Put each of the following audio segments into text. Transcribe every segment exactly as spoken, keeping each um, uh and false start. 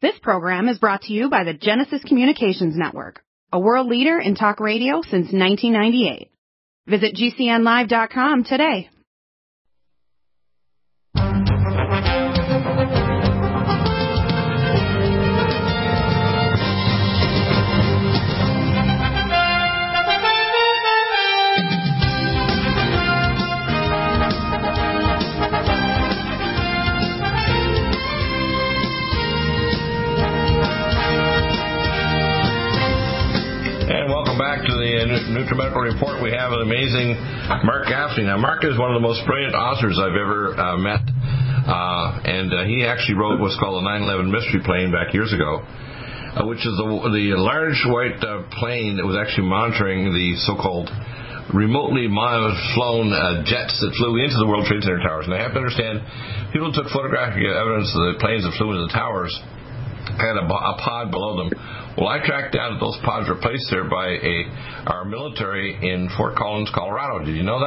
This program is brought to you by the Genesis Communications Network, a world leader in talk radio since nineteen ninety-eight. Visit G C N live dot com today. Back to the NutriMedical Report, we have an amazing Mark Gaffney. Now, Mark is one of the most brilliant authors I've ever uh, met, uh, and uh, he actually wrote what's called the nine eleven Mystery Plane back years ago, uh, which is the, the large white uh, plane that was actually monitoring the so-called remotely flown uh, jets that flew into the World Trade Center towers. And I have to understand, people took photographic evidence of the planes that flew into the towers had a, a pod below them. Well, I tracked down that those pods were placed there by a our military in Fort Collins, Colorado. Did you know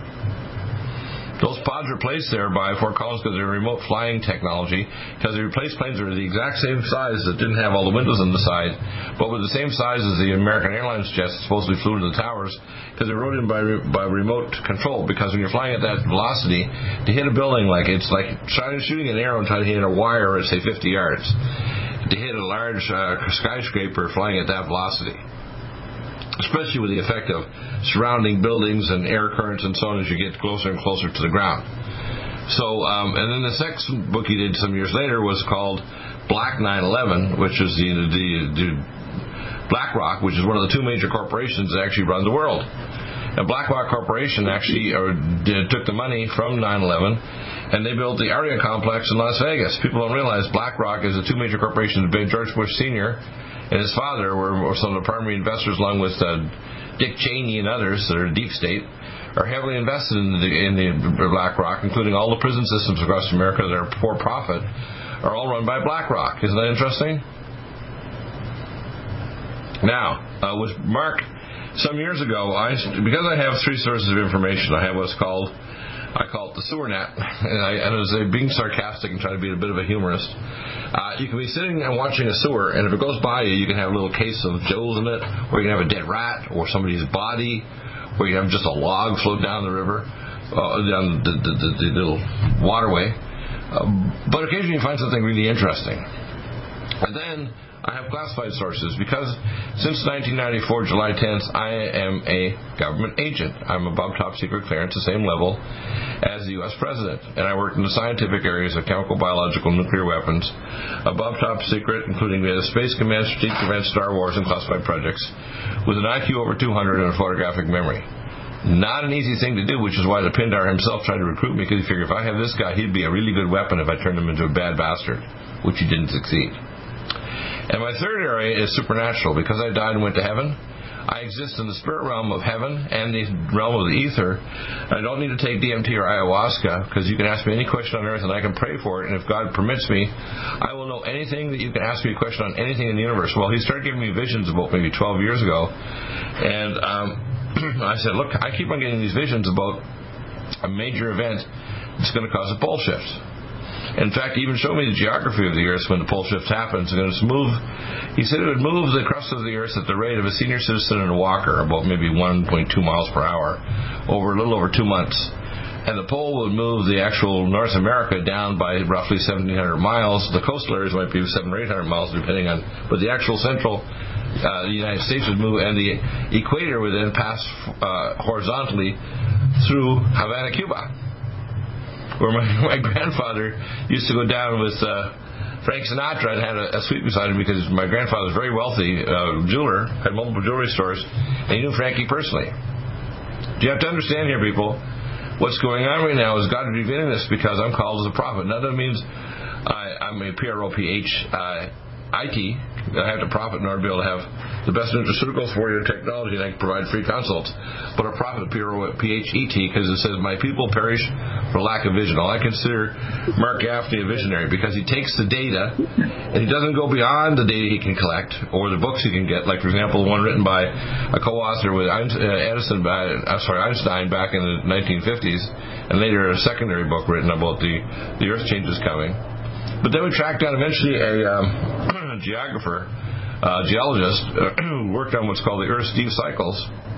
that? Those pods were placed there by Fort Collins because they're remote flying technology, because they replaced planes that were the exact same size that didn't have all the windows on the side, but were the same size as the American Airlines jets that supposedly flew into the towers, because they were rode in by, by remote control. Because when you're flying at that velocity, to hit a building, like it's like trying shooting an arrow and trying to hit a wire at, say, fifty yards. To hit a large uh, skyscraper flying at that velocity, especially with the effect of surrounding buildings and air currents and so on as you get closer and closer to the ground. So, um, and then the next book he did some years later was called Black nine eleven, which is the, the, the BlackRock, which is one of the two major corporations that actually run the world. Now, BlackRock Corporation actually or, did, took the money from nine eleven, and they built the Aria complex in Las Vegas. People don't realize BlackRock is the two major corporations. George Bush Senior and his father were, were some of the primary investors, along with uh, Dick Cheney and others that are deep state, are heavily invested in the, in the BlackRock, including all the prison systems across America that are for profit, are all run by BlackRock. Isn't that interesting? Now, uh, with Mark, some years ago, I, because I have three sources of information, I have what's called, I call it the sewer net, and I, and as a, being sarcastic and trying to be a bit of a humorist, uh, you can be sitting and watching a sewer, and if it goes by you, you can have a little case of Joe's in it, or you can have a dead rat, or somebody's body, or you can have just a log float down the river, uh, down the, the, the, the little waterway. Um, but occasionally you find something really interesting. And then I have classified sources because since nineteen ninety-four, July tenth, I am a government agent. I'm above top secret clearance, the same level as the U S President. And I work in the scientific areas of chemical, biological, nuclear weapons, above top secret, including the Space Command, Strategic Defense, Star Wars, and classified projects, with an I Q over two hundred and a photographic memory. Not an easy thing to do, which is why the Pindar himself tried to recruit me, because he figured if I have this guy, he'd be a really good weapon if I turned him into a bad bastard, which he didn't succeed. And my third area is supernatural. Because I died and went to heaven, I exist in the spirit realm of heaven and the realm of the ether. I don't need to take D M T or ayahuasca, because you can ask me any question on earth and I can pray for it, and if God permits me, I will know anything that you can ask me a question on, anything in the universe. Well, he started giving me visions about maybe twelve years ago, and um, I said, look, I keep on getting these visions about a major event that's going to cause a pole shift. In fact, he even showed me the geography of the Earth when the pole shift happens. It's going to move. He said it would move the crust of the Earth at the rate of a senior citizen and a walker, about maybe one point two miles per hour, over a little over two months. And the pole would move the actual North America down by roughly seventeen hundred miles. The coastal areas might be seven or eight hundred miles, depending on. But the actual central uh, the United States would move, and the equator would then pass uh, horizontally through Havana, Cuba, where my, my grandfather used to go down with uh, Frank Sinatra and had a, a suite beside him, because my grandfather was very wealthy, uh, jeweler, had multiple jewelry stores, and he knew Frankie personally. You have to understand here, people, what's going on right now is God is revealing this because I'm called as a prophet. Now that means I, I'm a P R O P H uh, I T. I have to profit in order to be able to have the best nutraceuticals for your technology, and I can provide free consults. But a prophet, P R O P H E T, because it says, my people perish for lack of vision. Well, I consider Mark Gaffney a visionary, because he takes the data and he doesn't go beyond the data he can collect or the books he can get. Like, for example, the one written by a co-author with Edison, uh, sorry, Einstein back in the nineteen fifties, and later a secondary book written about the, the Earth changes coming. But then we tracked down eventually a... Um, geographer, uh, geologist, who worked on what's called the Earth's deep cycles.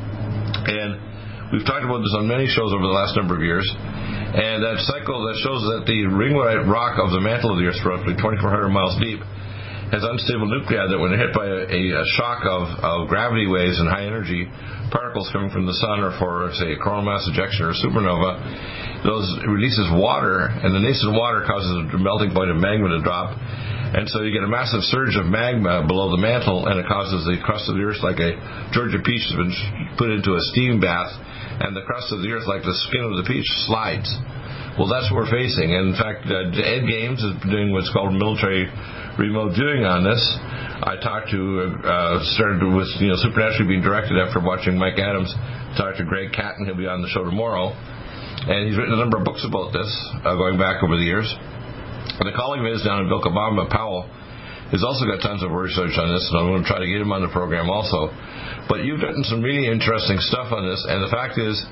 And we've talked about this on many shows over the last number of years. And that cycle that shows that the ringwoodite rock of the mantle of the Earth, roughly twenty-four hundred miles deep, has unstable nuclei that when hit by a, a shock of, of gravity waves and high energy particles coming from the sun, or for, say, a coronal mass ejection or a supernova, those releases water, and the nascent water causes the melting point of magma to drop. And so you get a massive surge of magma below the mantle, and it causes the crust of the Earth, like a Georgia peach has been put into a steam bath, and the crust of the Earth, like the skin of the peach, slides. Well, that's what we're facing. And in fact, uh, Ed Games is doing what's called military remote viewing on this. I talked to, uh, started with, you know, supernaturally being directed after watching Mike Adams, talked to Greg Catton, he'll be on the show tomorrow. And he's written a number of books about this, uh, going back over the years. And a colleague of his down in Vilcabamba, Powell, has also got tons of research on this, and I'm going to try to get him on the program also. But you've done some really interesting stuff on this, and the fact is,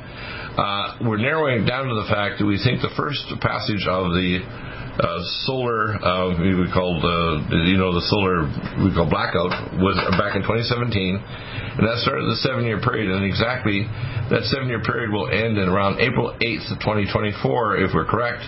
uh, we're narrowing it down to the fact that we think the first passage of the uh, solar, uh, we called, uh, you know, the solar, we call blackout, was back in twenty seventeen, and that started the seven-year period, and exactly that seven-year period will end in around April eighth of twenty twenty-four, if we're correct.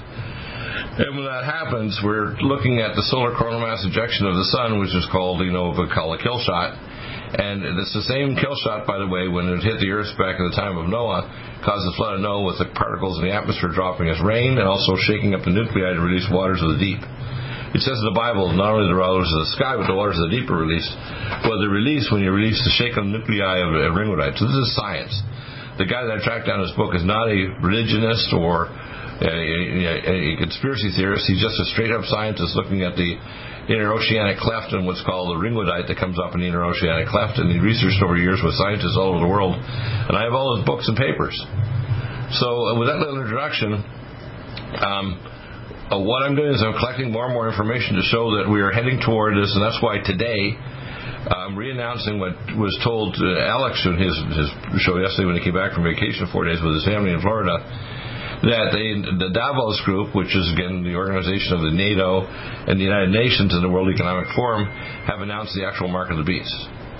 And when that happens, we're looking at the solar coronal mass ejection of the sun, which is called, you know, we call a kill shot. And it's the same kill shot, by the way, when it hit the Earth back in the time of Noah, caused the flood of Noah with the particles in the atmosphere dropping as rain and also shaking up the nuclei to release waters of the deep. It says in the Bible, not only the waters of the sky, but the waters of the deep are released. Well, they're released when you release the shaken nuclei of, of ringwoodite. So this is science. The guy that I tracked down in his book is not a religionist or a, a, a conspiracy theorist. He's just a straight-up scientist looking at the interoceanic cleft and what's called the ringwoodite that comes up in the interoceanic cleft, and he researched over years with scientists all over the world, and I have all his books and papers. So uh, with that little introduction, um, uh, what I'm doing is I'm collecting more and more information to show that we are heading toward this, and that's why today I'm re-announcing what was told to Alex in his, his show yesterday when he came back from vacation four days with his family in Florida, that they, the Davos Group, which is, again, the organization of the NATO and the United Nations and the World Economic Forum, have announced the actual mark of the beast.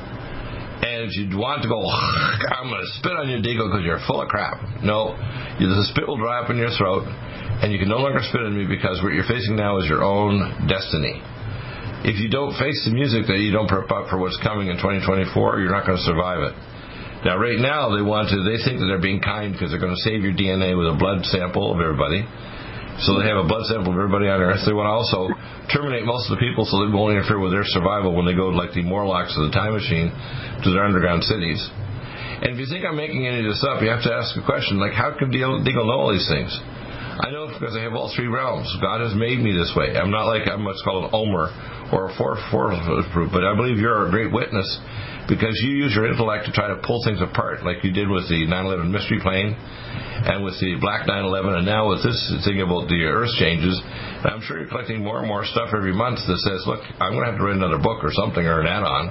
And if you want to go, I'm going to spit on you, Deagle, because you're full of crap. No, the spit will dry up in your throat, and you can no longer spit on me because what you're facing now is your own destiny. If you don't face the music that you don't prep up for what's coming in twenty twenty-four, you're not going to survive it. Now, right now, they want to, they think that they're being kind because they're going to save your D N A with a blood sample of everybody. So they have a blood sample of everybody on Earth. They want to also terminate most of the people so they won't interfere with their survival when they go like the Morlocks of the time machine to their underground cities. And if you think I'm making any of this up, you have to ask a question, like, how can Deagle know all these things? I know because I have all three realms. God has made me this way. I'm not like I'm what's called an Omer or a fourth proof, but I believe you're a great witness because you use your intellect to try to pull things apart, like you did with the nine eleven mystery plane and with the black nine eleven, and now with this thing about the Earth changes. And I'm sure you're collecting more and more stuff every month that says, look, I'm going to have to write another book or something or an add-on.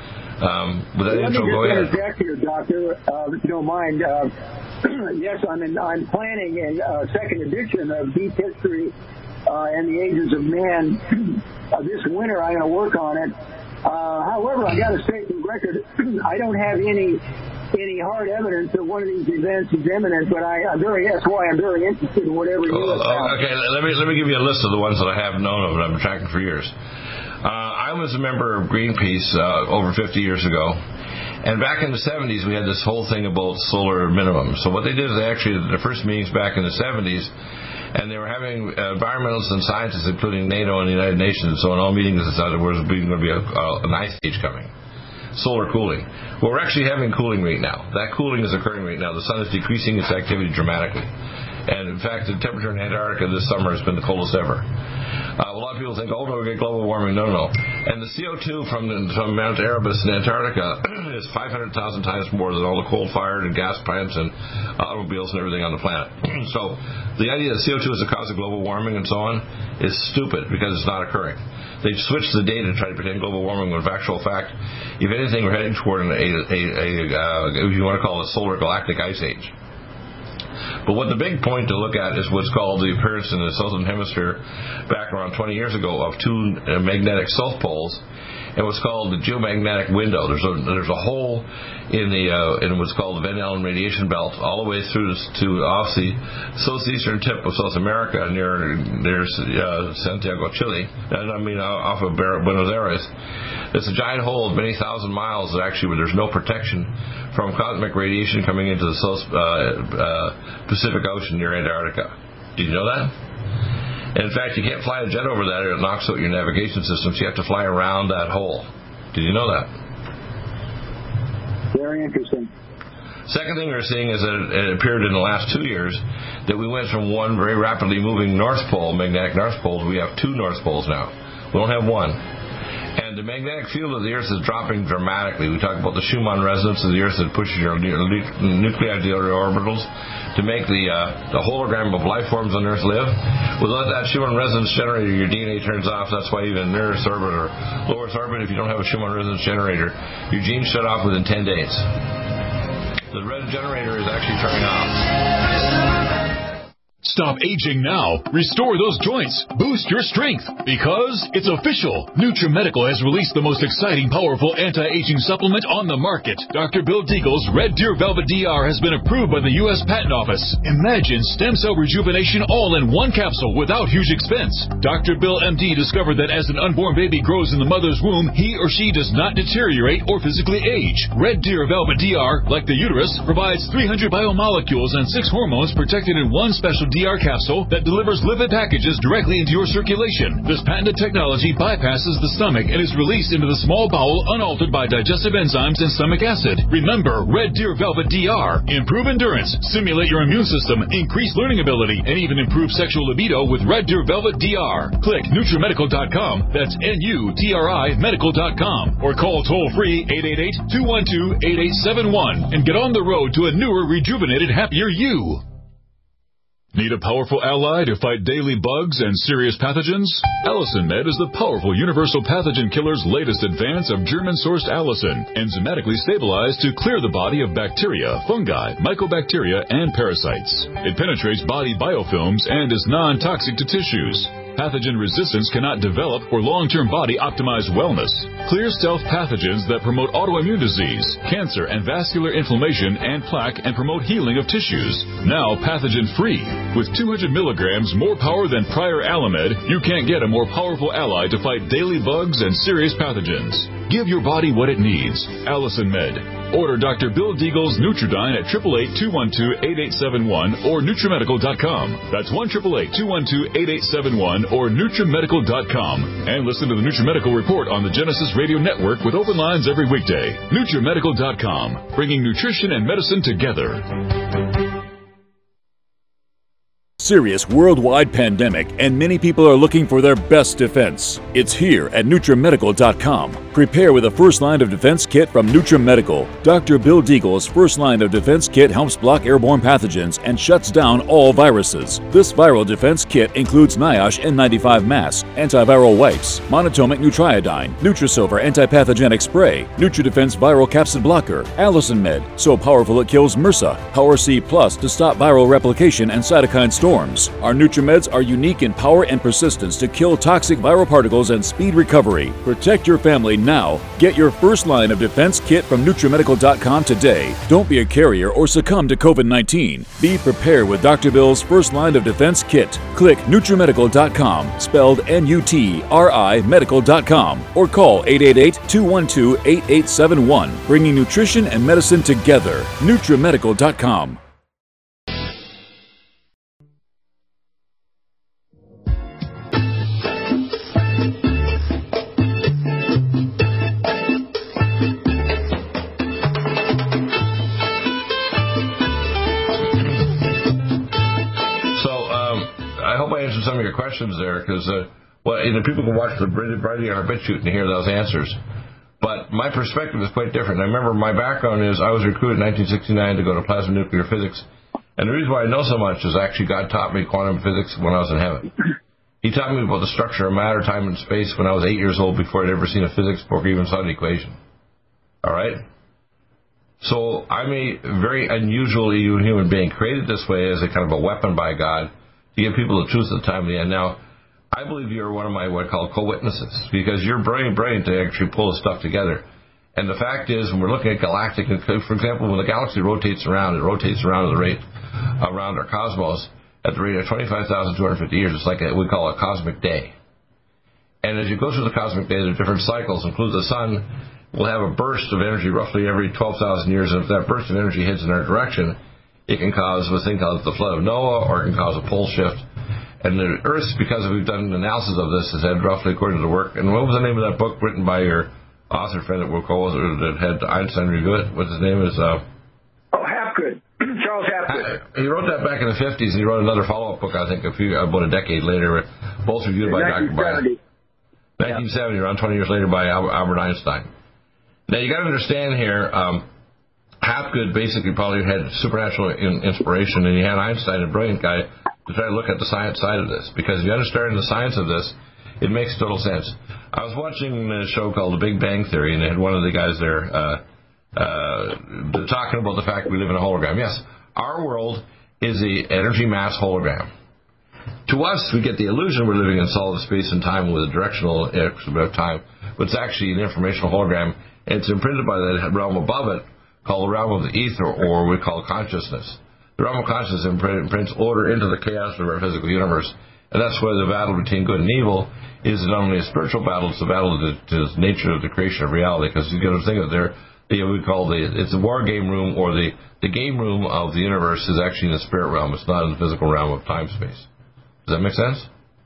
Um, with that Let intro, go ahead. Let me just interject here, Doctor, uh, if you don't mind. Uh, yes, I'm, in, I'm planning a uh, second edition of Deep History uh, and the Ages of Man. uh, this winter I'm going to work on it. Uh, however, I got to say for the record, I don't have any any hard evidence that one of these events is imminent, but I, I'm very that's why I'm very interested in whatever you oh, have. Okay, let me let me give you a list of the ones that I have known of and I've been tracking for years. Uh, I was a member of Greenpeace uh, over fifty years ago, and back in the seventies we had this whole thing about solar minimum. So what they did is they actually did their first meetings back in the seventies, and they were having uh, environmentalists and scientists, including NATO and the United Nations, so in all meetings there was going to be a, a, an ice age coming. Solar cooling. Well, we're actually having cooling right now. That cooling is occurring right now. The sun is decreasing its activity dramatically. And, in fact, the temperature in Antarctica this summer has been the coldest ever. Uh, a lot of people think, oh, no, we get global warming. No, no, no. And the C O two from, the, from Mount Erebus in Antarctica is five hundred thousand times more than all the coal-fired and gas plants and automobiles and everything on the planet. So the idea that C O two is the cause of global warming and so on is stupid because it's not occurring. They've switched the data to try to pretend global warming when in actual fact, if anything, we're heading toward an, a, a, a uh, if you want to call it a solar galactic ice age. But what the big point to look at is what's called the appearance in the southern hemisphere back around twenty years ago of two uh, magnetic south poles. and what's called the geomagnetic window. There's a there's a hole in the uh, in what's called the Van Allen radiation belt all the way through to off the southeastern tip of South America near near uh, Santiago, Chile, and I mean off of Buenos Aires. It's a giant hole of many thousand miles that actually where there's no protection from cosmic radiation coming into the South uh, uh, Pacific Ocean near Antarctica. Did you know that? And in fact, you can't fly a jet over that or it knocks out your navigation systems. You have to fly around that hole. Did you know that? Very interesting. Second thing we're seeing is that it appeared in the last two years that we went from one very rapidly moving North Pole, magnetic North Pole, we have two North Poles now. We don't have one. And the magnetic field of the Earth is dropping dramatically. We talk about the Schumann resonance of the Earth that pushes your nuclei to the orbitals to make the uh, the hologram of life forms on Earth live. Without that Schumann resonance generator, your D N A turns off. That's why even near Earth's orbit or low Earth orbit, if you don't have a Schumann resonance generator, your genes shut off within ten days. The red generator is actually turning off. Stop aging now. Restore those joints. Boost your strength. Because it's official. NutriMedical has released the most exciting, powerful anti-aging supplement on the market. Doctor Bill Deagle's Red Deer Velvet D R has been approved by the U S Patent Office. Imagine stem cell rejuvenation all in one capsule without huge expense. Doctor Bill M D discovered that as an unborn baby grows in the mother's womb, he or she does not deteriorate or physically age. Red Deer Velvet D R, like the uterus, provides three hundred biomolecules and six hormones protected in one special D R capsule that delivers lipid packages directly into your circulation. This patented technology bypasses the stomach and is released into the small bowel unaltered by digestive enzymes and stomach acid. Remember, Red Deer Velvet D R. Improve endurance, stimulate your immune system, increase learning ability, and even improve sexual libido with Red Deer Velvet D R. Click NutriMedical dot com. That's N U T R I medical dot com. Or call toll-free eight eight eight, two one two, eight eight seven one and get on the road to a newer, rejuvenated, happier you. Need a powerful ally to fight daily bugs and serious pathogens? Allicin Med is the powerful universal pathogen killer's latest advance of German-sourced allicin, enzymatically stabilized to clear the body of bacteria, fungi, mycobacteria, and parasites. It penetrates body biofilms and is non-toxic to tissues. Pathogen resistance cannot develop or long-term body optimized wellness. Clear stealth pathogens that promote autoimmune disease, cancer and vascular inflammation and plaque and promote healing of tissues. Now pathogen-free. With two hundred milligrams more power than prior Alamed, you can't get a more powerful ally to fight daily bugs and serious pathogens. Give your body what it needs. Allicin Med. Order Doctor Bill Deagle's Nutridyne at eight eight eight, two one two, eight eight seven one or NutriMedical dot com. That's one eight eight eight, two one two, eight eight seven one or NutriMedical dot com. And listen to the NutriMedical Report on the Genesis Radio Network with open lines every weekday. NutriMedical dot com, bringing nutrition and medicine together. Serious worldwide pandemic, and many people are looking for their best defense. It's here at NutriMedical dot com. Prepare with a first line of defense kit from NutriMedical. Doctor Bill Deagle's first line of defense kit helps block airborne pathogens and shuts down all viruses. This viral defense kit includes NIOSH N ninety-five mask, antiviral wipes, monatomic Nutriodine, Nutrisilver antipathogenic spray, NutriDefense viral capsid blocker, Allicin Med, so powerful it kills MRSA, Power C Plus to stop viral replication and cytokine storms. Our NutriMeds are unique in power and persistence to kill toxic viral particles and speed recovery. Protect your family now. Get your first line of defense kit from NutriMedical dot com today. Don't be a carrier or succumb to COVID nineteen. Be prepared with Doctor Bill's first line of defense kit. Click NutriMedical dot com, spelled N U T R I medical dot com, or call eight eight eight, two one two, eight eight seven one, bringing nutrition and medicine together. NutriMedical dot com. Some of your questions there, because uh, well, you know, people can watch the Brady on our BitChute and hear those answers. But my perspective is quite different. I remember my background is I was recruited in nineteen sixty-nine to go to plasma nuclear physics, and the reason why I know so much is actually God taught me quantum physics when I was in heaven. He taught me about the structure of matter, time, and space when I was eight years old before I'd ever seen a physics book or even saw an equation. All right. So I'm a very unusual human being, created this way as a kind of a weapon by God to give people the truth at the time of the end. Now, I believe you're one of my what I call co-witnesses, because you're brilliant, brilliant to actually pull this stuff together. And the fact is, when we're looking at galactic, for example, when the galaxy rotates around, it rotates around at the rate around our cosmos at the rate of twenty-five thousand two hundred fifty years. It's like a, we call a cosmic day. And as you go through the cosmic day, there are different cycles, including the sun will have a burst of energy roughly every twelve thousand years. And if that burst of energy hits in our direction, it can cause a thing called the flood of Noah, or it can cause a pole shift. And the Earth, because we've done an analysis of this, has had roughly, according to the work. And what was the name of that book written by your author friend that we'll call that had Einstein review it? What's his name? Is uh, Oh, Hapgood. Charles Hapgood. He wrote that back in the fifties, and he wrote another follow-up book, I think, a few about a decade later, both reviewed by Doctor By nineteen seventy, around twenty years later, by Albert Einstein. Now, you got to understand here, um, Hapgood basically probably had supernatural in, inspiration, and he had Einstein, a brilliant guy, to try to look at the science side of this. Because if you understand the science of this, it makes total sense. I was watching a show called The Big Bang Theory, and they had one of the guys there uh, uh, talking about the fact we live in a hologram. Yes, our world is the energy mass hologram. To us, we get the illusion we're living in solid space and time with a directional time, but it's actually an informational hologram, and it's imprinted by the realm above it, called the realm of the ether, or we call consciousness. The realm of consciousness imprints order into the chaos of our physical universe, and that's why the battle between good and evil is not only a spiritual battle, it's a battle to, to the nature of the creation of reality, because you got to think of there, the, we call the, it's the war game room, or the, the game room of the universe is actually in the spirit realm. It's not in the physical realm of time-space. Does that make sense?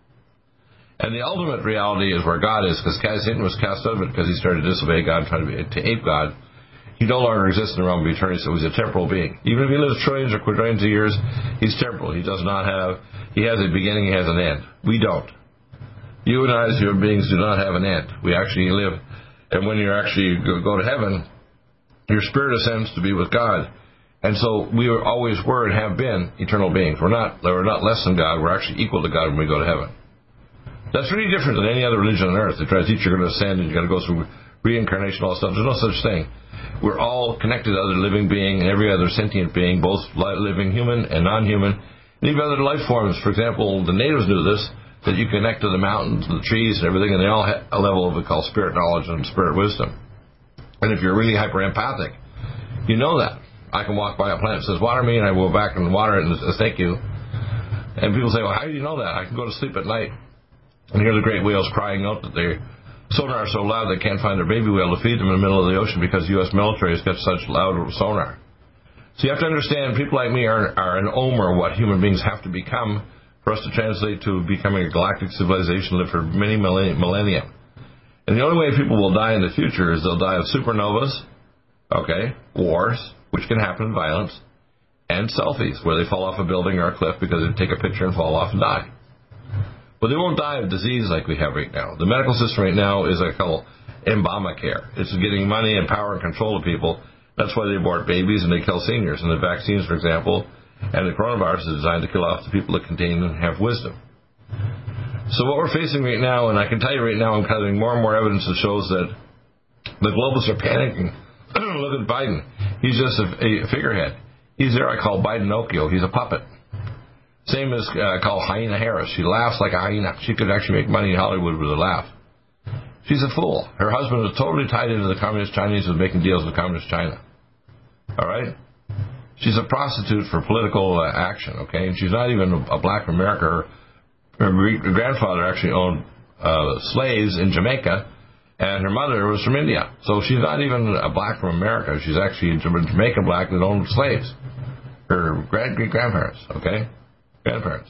And the ultimate reality is where God is, because Satan was cast out of it because he started to disobey God, trying to, be, to ape God. He no longer exists in the realm of eternity, so he's a temporal being. Even if he lives trillions or quadrillions of years, he's temporal. He does not have, he has a beginning, he has an end. We don't. You and I as human beings do not have an end. We actually live, and when you actually go to heaven, your spirit ascends to be with God. And so we always were and have been eternal beings. We're not, we're not less than God, we're actually equal to God when we go to heaven. That's really different than any other religion on earth. They try to teach you're going to ascend and you're going to go through reincarnation, all that stuff. There's no such thing. We're all connected to other living being and every other sentient being, both living human and non-human, and even other life forms. For example, the natives knew this, that you connect to the mountains, the trees, and everything, and they all have a level of what we call spirit knowledge and spirit wisdom. And if you're really hyper-empathic, you know that. I can walk by a plant that says, water me, and I will go back and water it and say, thank you. And people say, well, how do you know that? I can go to sleep at night and hear the great whales crying out that their sonar is so loud they can't find their baby whale to feed them in the middle of the ocean because the U S military has got such loud sonar. So you have to understand, people like me are, are an omer what human beings have to become for us to translate to becoming a galactic civilization, live for many millennia. And the only way people will die in the future is they'll die of supernovas, okay, wars, which can happen in violence, and selfies, where they fall off a building or a cliff because they take a picture and fall off and die. But they won't die of disease like we have right now. The medical system right now is what I call Obamacare. It's getting money and power and control of people. That's why they abort babies and they kill seniors. And the vaccines, for example, and the coronavirus is designed to kill off the people that contain and have wisdom. So what we're facing right now, and I can tell you right now, I'm gathering more and more evidence that shows that the globalists are panicking. Look at Biden. He's just a, a figurehead. He's there. I call Biden-Occhio. He's a puppet. Same as uh, called Hyena Harris. She laughs like a hyena. She could actually make money in Hollywood with a laugh. She's a fool. Her husband is totally tied into the Communist Chinese and making deals with Communist China. All right? She's a prostitute for political uh, action, okay? And she's not even a, a black from America. Her, her grandfather actually owned uh, slaves in Jamaica, and her mother was from India. So she's not even a black from America. She's actually a Jamaican black that owned slaves. Her great-great-grandparents, okay? Grandparents.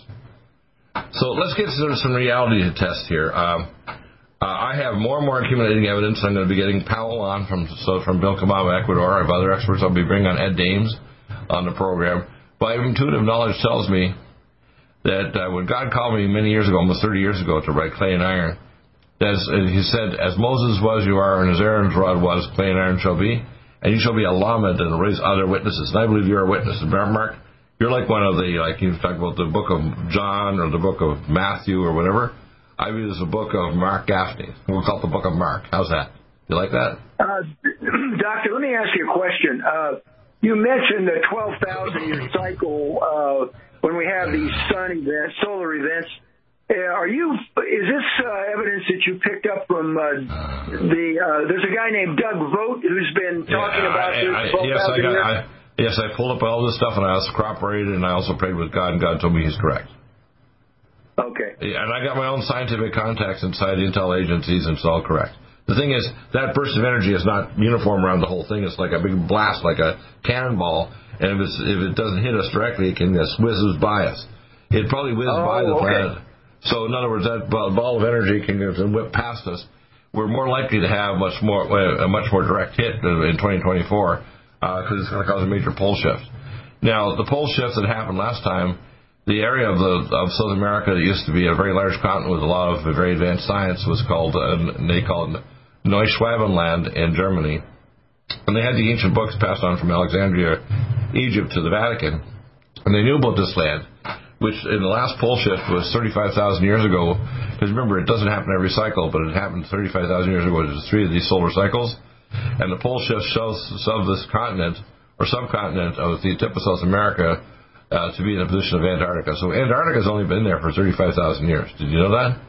So let's get to some reality to test here. Um, uh, I have more and more accumulating evidence. I'm going to be getting Powell on from so from Vilcabamba, Ecuador. I have other experts. I'll be bringing on Ed Dames on the program. But intuitive knowledge tells me that uh, when God called me many years ago, almost thirty years ago, to write Clay and Iron, as uh, he said, as Moses was, you are, and as Aaron's rod was, clay and iron shall be, and you shall be a lamed and raise other witnesses. And I believe you're a witness. And Mark, you're like one of the, like you talk about the book of John or the book of Matthew or whatever. I view it as a book of Mark Gaffney. We'll call it the book of Mark. How's that? You like that? Uh, Doctor, let me ask you a question. Uh, you mentioned the twelve thousand year cycle uh, when we have these sun events, solar events. are you? Is this uh, evidence that you picked up from uh, the? Uh, there's a guy named Doug Vogt who's been talking yeah, about I, this. I, yes, I got. I, yes, I pulled up all this stuff and I also corroborated, and I also prayed with God, and God told me he's correct. Okay. Yeah, and I got my own scientific contacts inside intel agencies, and it's all correct. The thing is, that burst of energy is not uniform around the whole thing. It's like a big blast, like a cannonball, and if, it's, if it doesn't hit us directly, it can just whizzes by us. It probably whizzes oh, by the okay. planet. So, in other words, that ball of energy can whip past us. We're more likely to have much more a much more direct hit in twenty twenty-four because uh, it's going to cause a major pole shift. Now, the pole shift that happened last time, the area of the of South America that used to be a very large continent with a lot of very advanced science was called uh, they called Neuschwabenland in Germany, and they had the ancient books passed on from Alexandria, Egypt, to the Vatican, and they knew about this land, which in the last pole shift was thirty-five thousand years ago. Because remember, it doesn't happen every cycle, but it happened thirty-five thousand years ago. There's three of these solar cycles, and the pole shift shows of this continent or subcontinent of the tip of South America uh, to be in the position of Antarctica. So Antarctica's only been there for thirty-five thousand years. Did you know that?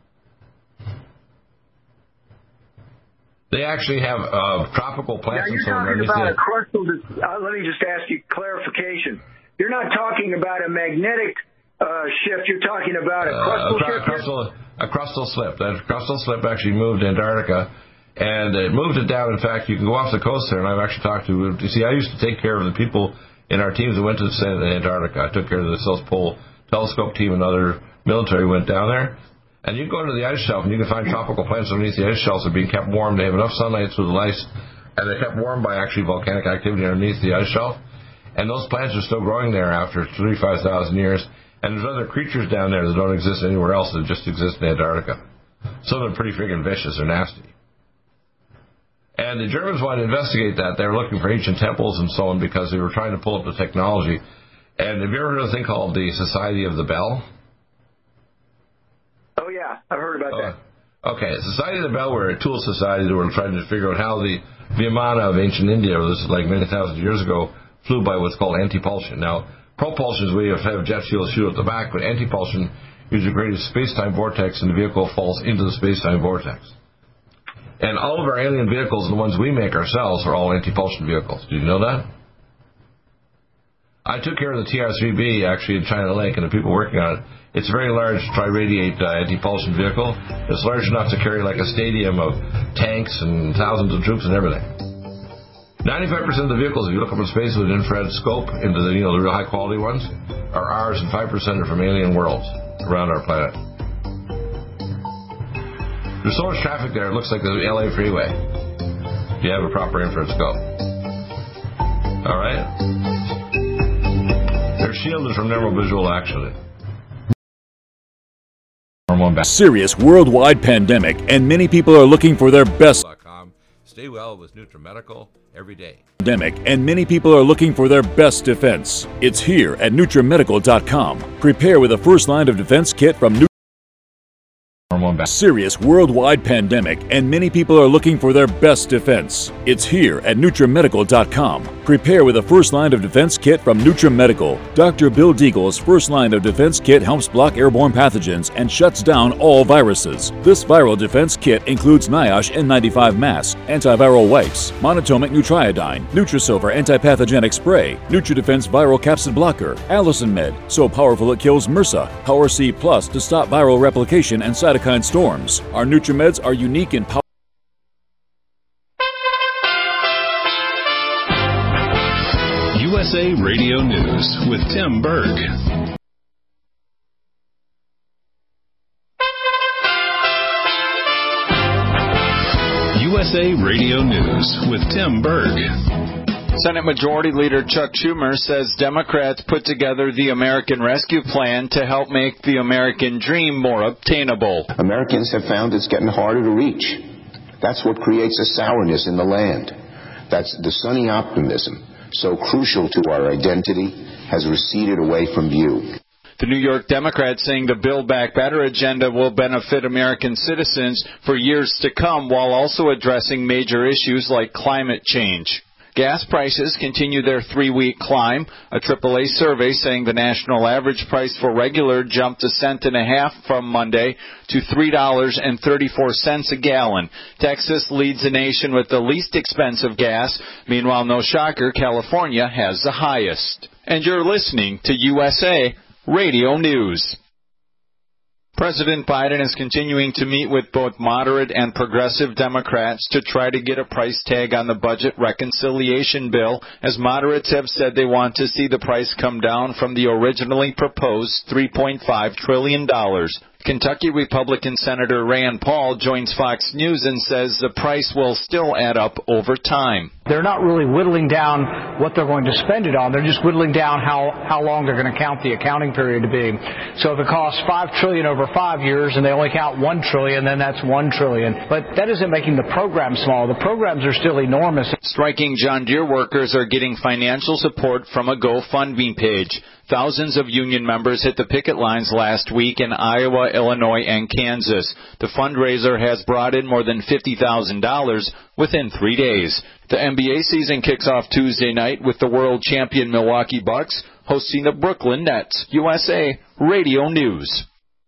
They actually have uh, tropical plants. Now you're talking about a crustal. Uh, let me just ask you clarification. You're not talking about a magnetic uh, shift. You're talking about a crustal uh, a, shift? A crustal, a crustal slip. That crustal slip actually moved Antarctica, and it moved it down. In fact, you can go off the coast there, and I've actually talked to, you see, I used to take care of the people in our teams that went to Antarctica. I took care of the South Pole Telescope team, and other military went down there. And you go into the ice shelf, and you can find tropical plants underneath the ice shelves that are being kept warm. They have enough sunlight through the ice, and they're kept warm by actually volcanic activity underneath the ice shelf. And those plants are still growing there after thirty-five thousand years. And there's other creatures down there that don't exist anywhere else that just exist in Antarctica. Some of them are pretty friggin' vicious. They're nasty. And the Germans wanted to investigate that. They were looking for ancient temples and so on because they were trying to pull up the technology. And have you ever heard of a thing called the Society of the Bell? Oh, yeah. I've heard about that. Uh, okay. Society of the Bell were a tool society that were trying to figure out how the Vimana of ancient India, this is like many thousand years ago, flew by what's called antipulsion. Now, propulsion is where you have jet fuel shoot at the back, but antipulsion usually creates a space-time vortex and the vehicle falls into the space-time vortex. And all of our alien vehicles, the ones we make ourselves, are all antipulsion vehicles. Did you know that? I took care of the T R three B actually in China Lake and the people working on it. It's a very large tri-radiate uh, antipulsion vehicle. It's large enough to carry like a stadium of tanks and thousands of troops and everything. ninety-five percent of the vehicles, if you look up in space with an infrared scope into the, you know, the real high-quality ones, are ours, and five percent are from alien worlds around our planet. There's so much traffic there, it looks like the L A freeway. If you have a proper infrared scope. All right? They're shielded from normal visual action. Serious worldwide pandemic, and many people are looking for their best. Stay well with NutriMedical every day. Pandemic, and many people are looking for their best defense. It's here at NutriMedical dot com. Prepare with a first line of defense kit from Nutri. Serious worldwide pandemic, and many people are looking for their best defense. It's here at NutriMedical dot com. Prepare with a first line of defense kit from NutriMedical. Doctor Bill Deagle's first line of defense kit helps block airborne pathogens and shuts down all viruses. This viral defense kit includes NIOSH N ninety-five mask, antiviral wipes, monatomic Nutriodine, Nutrisilver antipathogenic spray, NutriDefense viral capsid blocker, Allison Med, so powerful it kills MRSA, Power C Plus to stop viral replication and cytokine storms. Our NutriMeds are unique in power. U S A Radio News with Tim Berg. U S A Radio News with Tim Berg. Senate Majority Leader Chuck Schumer says Democrats put together the American Rescue Plan to help make the American dream more obtainable. Americans have found it's getting harder to reach. That's what creates a sourness in the land. That's the sunny optimism, so crucial to our identity, has receded away from view. The New York Democrats saying the Build Back Better agenda will benefit American citizens for years to come while also addressing major issues like climate change. Gas prices continue their three-week climb. A triple A survey saying the national average price for regular jumped a cent and a half from Monday to three dollars and thirty-four cents a gallon. Texas leads the nation with the least expensive gas. Meanwhile, no shocker, California has the highest. And you're listening to U S A Radio News. President Biden is continuing to meet with both moderate and progressive Democrats to try to get a price tag on the budget reconciliation bill, as moderates have said they want to see the price come down from the originally proposed three point five trillion dollars. Kentucky Republican Senator Rand Paul joins Fox News and says the price will still add up over time. They're not really whittling down what they're going to spend it on. They're just whittling down how, how long they're going to count the accounting period to be. So if it costs five trillion dollars over five years and they only count one trillion dollars, then that's one trillion dollars. But that isn't making the program small. The programs are still enormous. Striking John Deere workers are getting financial support from a GoFundMe page. Thousands of union members hit the picket lines last week in Iowa, Illinois, and Kansas. The fundraiser has brought in more than fifty thousand dollars within three days. The N B A season kicks off Tuesday night with the world champion Milwaukee Bucks hosting the Brooklyn Nets. U S A Radio News.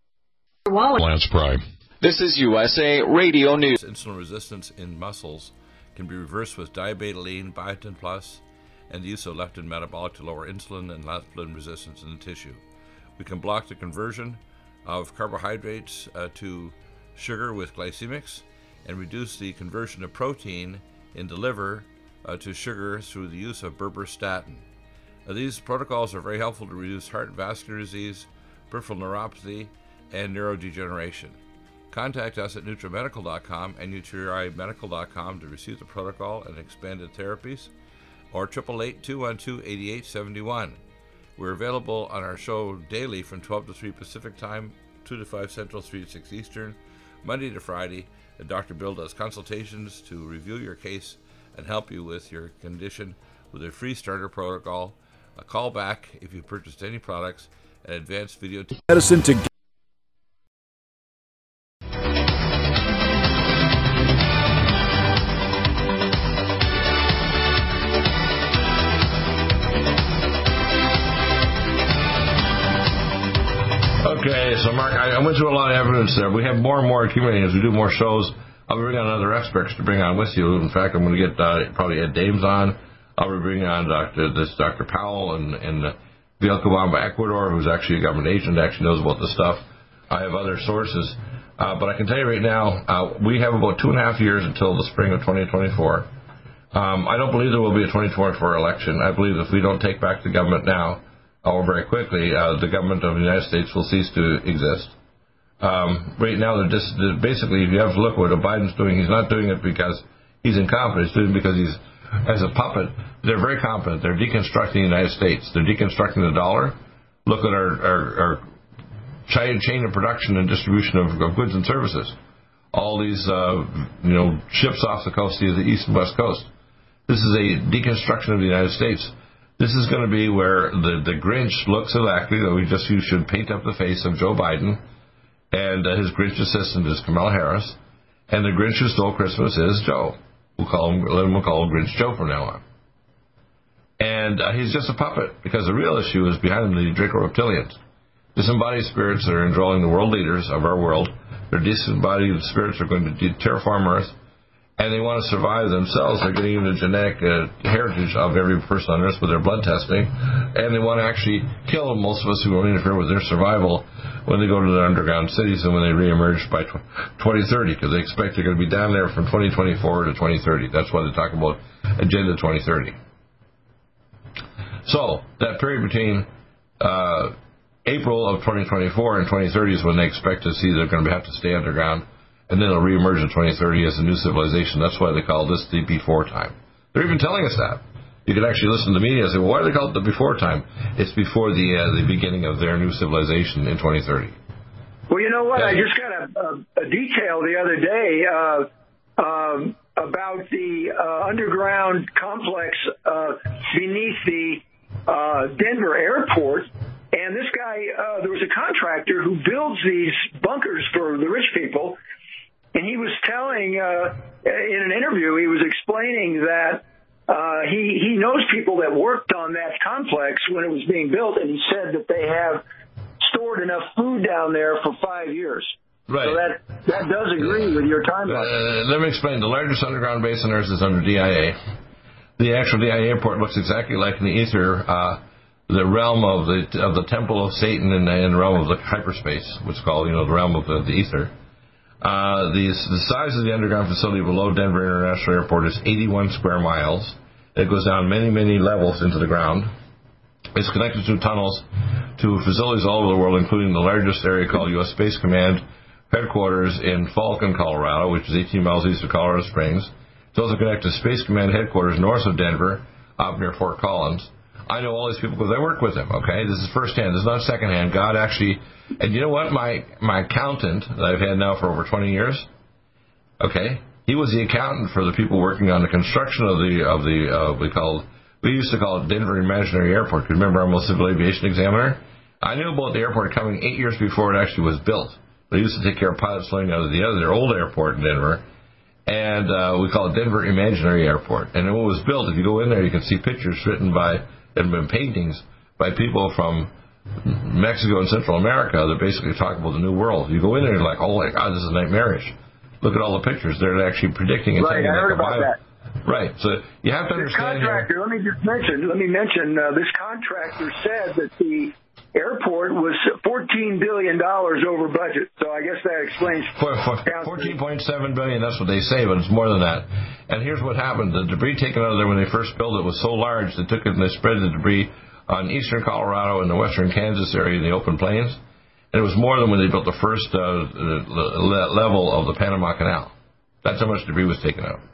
Lance Pry. This is U S A Radio News. Insulin resistance in muscles can be reversed with diabetoline, biotin plus, and the use of leptin metabolic to lower insulin and leptin resistance in the tissue. We can block the conversion of carbohydrates uh, to sugar with glycemics and reduce the conversion of protein in the liver uh, to sugar through the use of berberstatin. Uh, these protocols are very helpful to reduce heart and vascular disease, peripheral neuropathy, and neurodegeneration. Contact us at NutriMedical dot com and Nutri Medical dot com to receive the protocol and expanded therapies, or eight eight eight, two one two, eight eight seven one. We're available on our show daily from twelve to three Pacific Time, two to five Central, three to six Eastern, Monday to Friday. Doctor Bill does consultations to review your case and help you with your condition with a free starter protocol. A call back if you purchased any products, and advanced video t- medicine to Okay, so Mark, I, I went through a lot of evidence there. We have more and more accumulating as we do more shows. I'll be bringing on other experts to bring on with you. In fact, I'm going to get uh, probably Ed Dames on. I'll be bringing on Doctor this Doctor Powell and, and uh, Vilcabamba, Ecuador, who's actually a government agent, actually knows about this stuff. I have other sources. Uh, but I can tell you right now, uh, we have about two and a half years until the spring of twenty twenty-four. Um, I don't believe there will be a twenty twenty-four election. I believe if we don't take back the government now, or very quickly, uh, the government of the United States will cease to exist. Um, right now, they're just they're basically, if you have to look what Biden's doing, he's not doing it because he's incompetent. He's doing it because he's, as a puppet, they're very competent. They're deconstructing the United States. They're deconstructing the dollar. Look at our, our, our chain of production and distribution of, of goods and services. All these, uh, you know, ships off the coast, the east and west coast. This is a deconstruction of the United States. This is going to be where the, the Grinch looks exactly, though we just you should paint up the face of Joe Biden, and uh, his Grinch assistant is Kamala Harris, and the Grinch who stole Christmas is Joe. We'll call him, let him call him Grinch Joe from now on. And uh, he's just a puppet, because the real issue is behind the Draco reptilians. Disembodied spirits that are enrolling the world leaders of our world. Their disembodied spirits are going to de- terraform Earth, and they want to survive themselves. They're getting the genetic uh, heritage of every person on Earth with their blood testing, and they want to actually kill most of us who will interfere with their survival when they go to their underground cities and when they reemerge by twenty thirty, because they expect they're going to be down there from twenty twenty-four to twenty thirty. That's why they talk about Agenda twenty thirty. So that period between uh, April of twenty twenty-four and twenty thirty is when they expect to see they're going to have to stay underground. And then it'll reemerge in twenty thirty as a new civilization. That's why they call this the before time. They're even telling us that. You can actually listen to the media and say, well, why do they call it the before time? It's before the uh, the beginning of their new civilization in twenty thirty. Well, you know what? Yeah. I just got a, a, a detail the other day uh, um, about the uh, underground complex uh, beneath the uh, Denver airport. And this guy, uh, there was a contractor who builds these bunkers for the rich people. And he was telling, uh, in an interview, he was explaining that uh, he, he knows people that worked on that complex when it was being built, and he said that they have stored enough food down there for five years. Right. So that, that does agree with your timeline. Uh, let me explain. The largest underground base on Earth is under D I A. The actual D I A airport looks exactly like in the ether, uh, the realm of the of the temple of Satan and the, the realm of the hyperspace, what's called, you know, the realm of the, the ether. Uh, the, the size of the underground facility below Denver International Airport is eighty-one square miles. It goes down many, many levels into the ground. It's connected through tunnels to facilities all over the world, including the largest area called U S Space Command headquarters in Falcon, Colorado, which is eighteen miles east of Colorado Springs. It's also connected to Space Command headquarters north of Denver, up near Fort Collins. I know all these people because I work with them, okay? This is firsthand. This is not secondhand. God actually... And you know what? My my accountant that I've had now for over twenty years, okay, he was the accountant for the people working on the construction of the, of the uh, we called, we used to call it Denver Imaginary Airport. Remember, I'm a civil aviation examiner? I knew about the airport coming eight years before it actually was built. They used to take care of pilots flying out of the other, their old airport in Denver. And uh, we call it Denver Imaginary Airport. And when it was built, if you go in there, you can see pictures written by, and paintings by people from Mexico and Central America that basically talk about the New World. You go in there, and you're like, oh my God, this is nightmarish. Look at all the pictures. They're actually predicting and right, telling I heard like about that. Right. So you have to this understand. Contractor, here, let me just mention. Let me mention. Uh, this contractor said that the airport was fourteen billion dollars over budget. So I guess that explains. For, for fourteen point seven billion dollars, that's what they say, but it's more than that. And here's what happened. The debris taken out of there when they first built it was so large, they took it and they spread the debris on eastern Colorado and the western Kansas area in the open plains. And it was more than when they built the first uh, level of the Panama Canal. That's how much debris was taken out.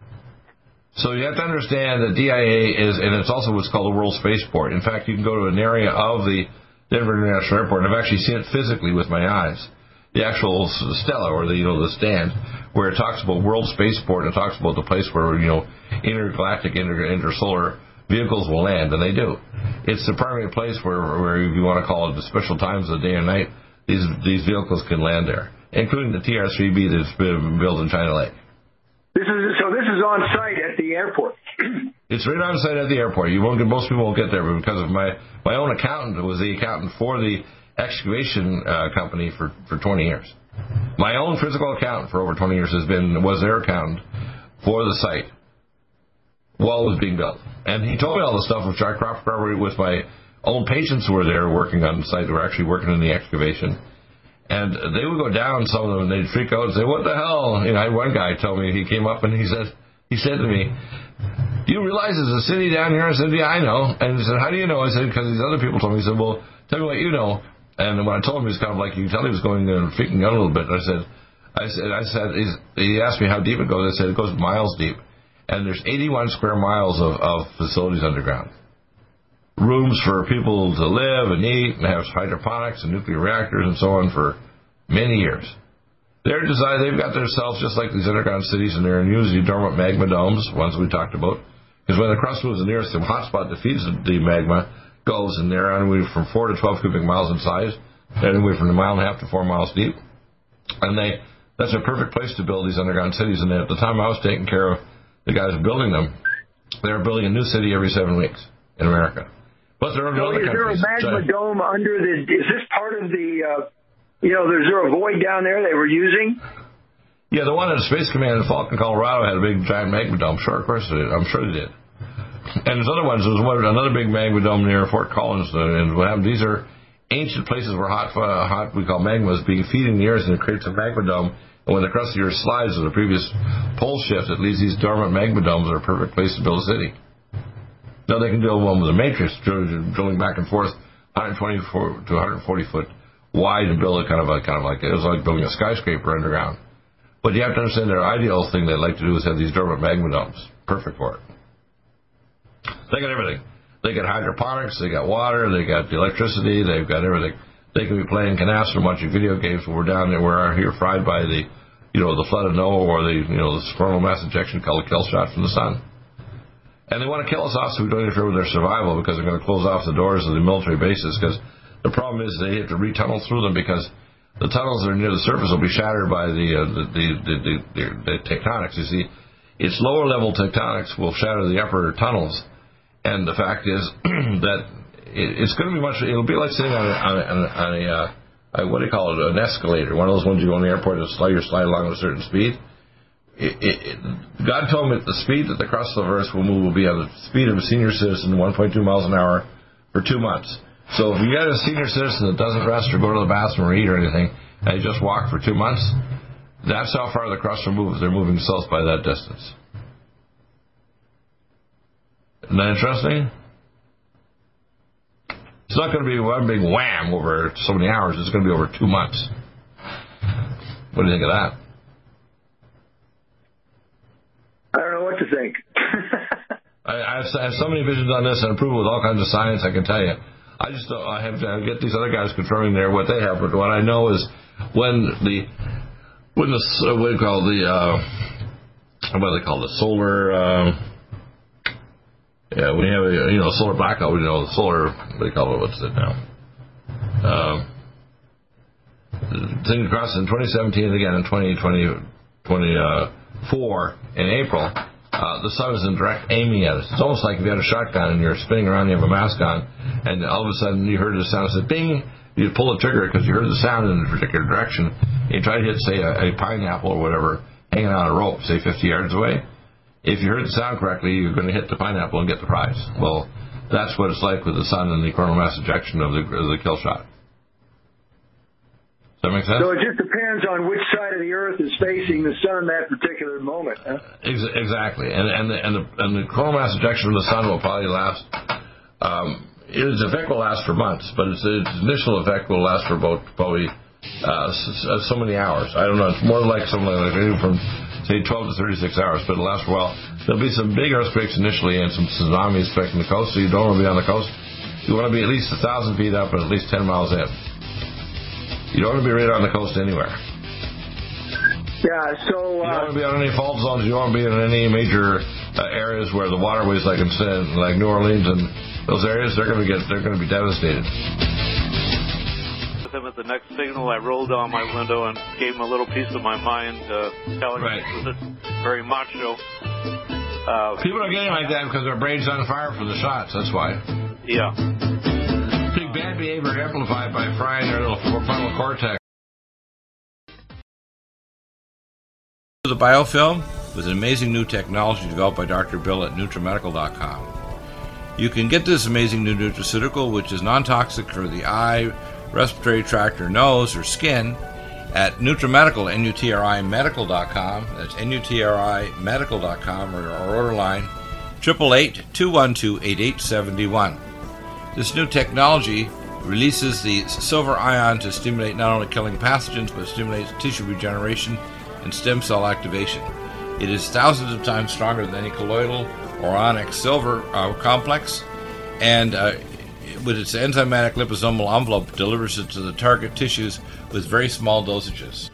So you have to understand that D I A is, and it's also what's called the World Spaceport. In fact, you can go to an area of the Denver International Airport, and I've actually seen it physically with my eyes. The actual stela, or the, you know, the stand, where it talks about World Spaceport, and it talks about the place where, you know, intergalactic, inter, intersolar vehicles will land, and they do. It's the primary place where, where if you want to call it the special times of the day and night, these these vehicles can land there, including the T R three B that's been built in China Lake. This is so. This is on site at the airport. It's right on site at the airport. You won't get, most people won't get there, but because of my my own accountant was the accountant for the excavation uh, company for, for twenty years. My own physical accountant for over twenty years has been was their accountant for the site while it was being built, and he told me all the stuff which I corroborated with my own patients who were there working on the site, who were actually working in the excavation. And they would go down, some of them, and they'd freak out and say, what the hell? You know, I had one guy tell me, he came up and he said, he said to me, do you realize there's a city down here? I said, yeah, I know. And he said, how do you know? I said, because these other people told me. He said, well, tell me what you know. And when I told him, he was kind of like, you can tell he was going and freaking out a little bit. And I said, I said, I said, he asked me how deep it goes. I said, it goes miles deep. And there's eighty-one square miles of, of facilities underground. Rooms for people to live and eat and have hydroponics and nuclear reactors and so on for many years. They're designed, they've got themselves just like these underground cities, and they're usually dormant magma domes, ones we talked about. Because when the crust moves in the earth, the hotspot that feeds the magma goes, and they're anywhere from four to twelve cubic miles in size, anywhere from a mile and a half to four miles deep. And they that's a perfect place to build these underground cities. And at the time I was taking care of the guys building them, they were building a new city every seven weeks in America. But there are so other is countries. there a magma dome under the? Is this part of the? Uh, you know, is there a void down there they were using? Yeah, the one at Space Command in Falcon, Colorado, had a big giant magma dome. Sure, of course it did. I'm sure they did. And there's other ones. There's one, another big magma dome near Fort Collins, and what happened? These are ancient places where hot, uh, hot we call magma is being feeding the earth, and it creates a magma dome. And when the crust of the earth slides with the previous pole shift, it leaves these dormant magma domes that are a perfect place to build a city. Now they can build one with a matrix, drilling back and forth, one hundred twenty to one hundred forty foot wide, and build it kind of a, kind of like it was like building a skyscraper underground. But you have to understand their ideal thing they'd like to do is have these dormant magma domes. Perfect for it. They got everything. They got hydroponics. They got water. They got the electricity. They've got everything. They can be playing canasta and watching video games when we're down there. We're here fried by the, you know, the flood of Noah or the, you know, the coronal mass ejection called a kill shot from the sun. And they want to kill us off so we don't interfere with their survival, because they're going to close off the doors of the military bases, because the problem is they have to retunnel through them, because the tunnels that are near the surface will be shattered by the uh, the, the, the, the, the tectonics. You see, its lower level tectonics will shatter the upper tunnels. And the fact is that it, it's going to be much, it'll be like sitting on a, on a, on a, uh, a what do you call it, an escalator, one of those ones you go in the airport and slide, you slide along at a certain speed. It, it, it, God told me that the speed that the crust of the earth will move will be at the speed of a senior citizen, one point two miles an hour, for two months. So if you got a senior citizen that doesn't rest or go to the bathroom or eat or anything, and they just walk for two months, that's how far the crust will move. They're moving south by that distance. Isn't that interesting? It's not going to be one big wham over so many hours. It's going to be over two months. What do you think of that? I don't know what to think. I, I, have, I have so many visions on this and approval with all kinds of science, I can tell you. I just don't, I have to get these other guys confirming there what they have. But what I know is when the when the uh, what do you call the uh, what do they call the solar um, yeah when you have a you know solar blackout, we know the solar what do you call it? What's it now? Um, thing across in twenty seventeen and again in twenty twenty-four in April, uh, the sun is in direct aiming at us. It's almost like if you had a shotgun and you're spinning around, you have a mask on, and all of a sudden you heard the sound, it said bing, you pull the trigger because you heard the sound in a particular direction, and you try to hit, say, a, a pineapple or whatever hanging on a rope, say fifty yards away. If you heard the sound correctly, you're going to hit the pineapple and get the prize. Well, that's what it's like with the sun and the coronal mass ejection of the, of the kill shot. Does that make sense? So it just depends on which side of the Earth is facing the sun that particular moment. Huh? Ex- exactly, and and the, and the and the coronal mass ejection from the sun will probably last. Um, its effect will last for months, but its, its initial effect will last for about probably uh, so, so many hours. I don't know. It's more like something like anywhere from say twelve to thirty-six hours, but it'll last for a while. There'll be some big earthquakes initially and some tsunamis affecting the coast, so you don't want to be on the coast. You want to be at least a thousand feet up and at least ten miles in. You don't want to be right on the coast anywhere. Yeah, so... Uh, you don't want to be on any fault zones. You don't want to be in any major uh, areas where the waterways, like in like New Orleans and those areas, they're going to get, they're going to be devastated. With him at the next signal, I rolled down my window and gave him a little piece of my mind, uh, telling right. him it's very macho. Uh, People are getting like that because their brain's on fire from the shots. That's why. Yeah. Bad behavior amplified by frying their little frontal cortex. The biofilm was an amazing new technology developed by Doctor Bill at NutriMedical dot com. You can get this amazing new nutraceutical, which is non-toxic for the eye, respiratory tract, or nose, or skin, at NutriMedical, N U T R I Medical dot com. That's N U T R I Medical dot com, or our order line, eight eight eight, two one two, eight eight seven one. This new technology releases the silver ion to stimulate not only killing pathogens, but stimulates tissue regeneration and stem cell activation. It is thousands of times stronger than any colloidal or onyx silver uh, complex, and uh, with its enzymatic liposomal envelope, delivers it to the target tissues with very small dosages.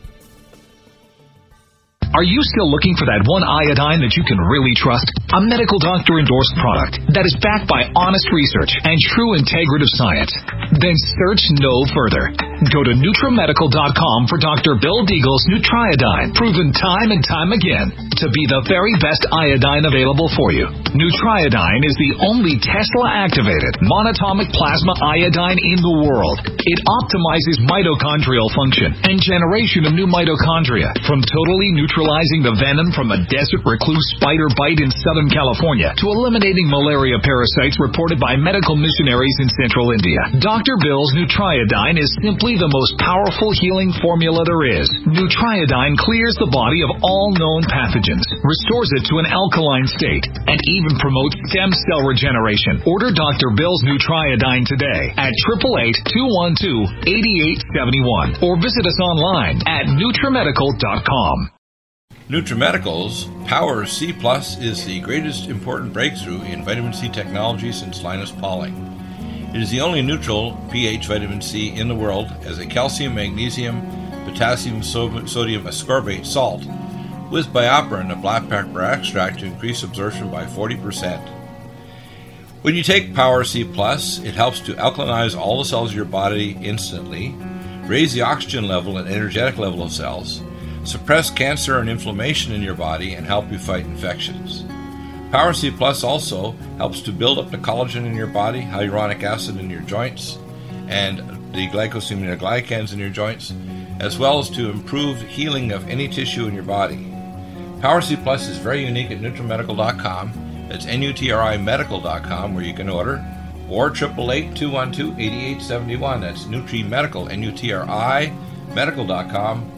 Are you still looking for that one iodine that you can really trust? A medical doctor endorsed product that is backed by honest research and true integrative science? Then search no further. Go to NutriMedical dot com for Doctor Bill Deagle's Nutriodine, proven time and time again to be the very best iodine available for you. Nutriodine is the only Tesla-activated monatomic plasma iodine in the world. It optimizes mitochondrial function and generation of new mitochondria, from totally neutralizing the venom from a desert recluse spider bite in Southern California to eliminating malaria parasites reported by medical missionaries in Central India. Doctor Bill's Nutriodine is simply the most powerful healing formula there is. Nutriodine clears the body of all known pathogens, restores it to an alkaline state, and even promotes stem cell regeneration. Order Doctor Bill's Nutriodine today at eight eight eight, two one two, eight eight seven one or visit us online at NutriMedical dot com. NutriMedical's Power C Plus is the greatest important breakthrough in vitamin C technology since Linus Pauling. It is the only neutral pH vitamin C in the world as a calcium, magnesium, potassium, sodium ascorbate salt with BioPerine, a black pepper extract, to increase absorption by forty percent. When you take Power C Plus, it helps to alkalinize all the cells of your body instantly, raise the oxygen level and energetic level of cells, suppress cancer and inflammation in your body, and help you fight infections. Power C Plus also helps to build up the collagen in your body, hyaluronic acid in your joints, and the glycosaminoglycans in your joints, as well as to improve healing of any tissue in your body. Power C Plus is very unique at NutriMedical dot com. It's N U T R I medical dot com where you can order, or eight eight eight, two one two, eight eight seven one. That's NutriMedical, N U T R I medical dot com.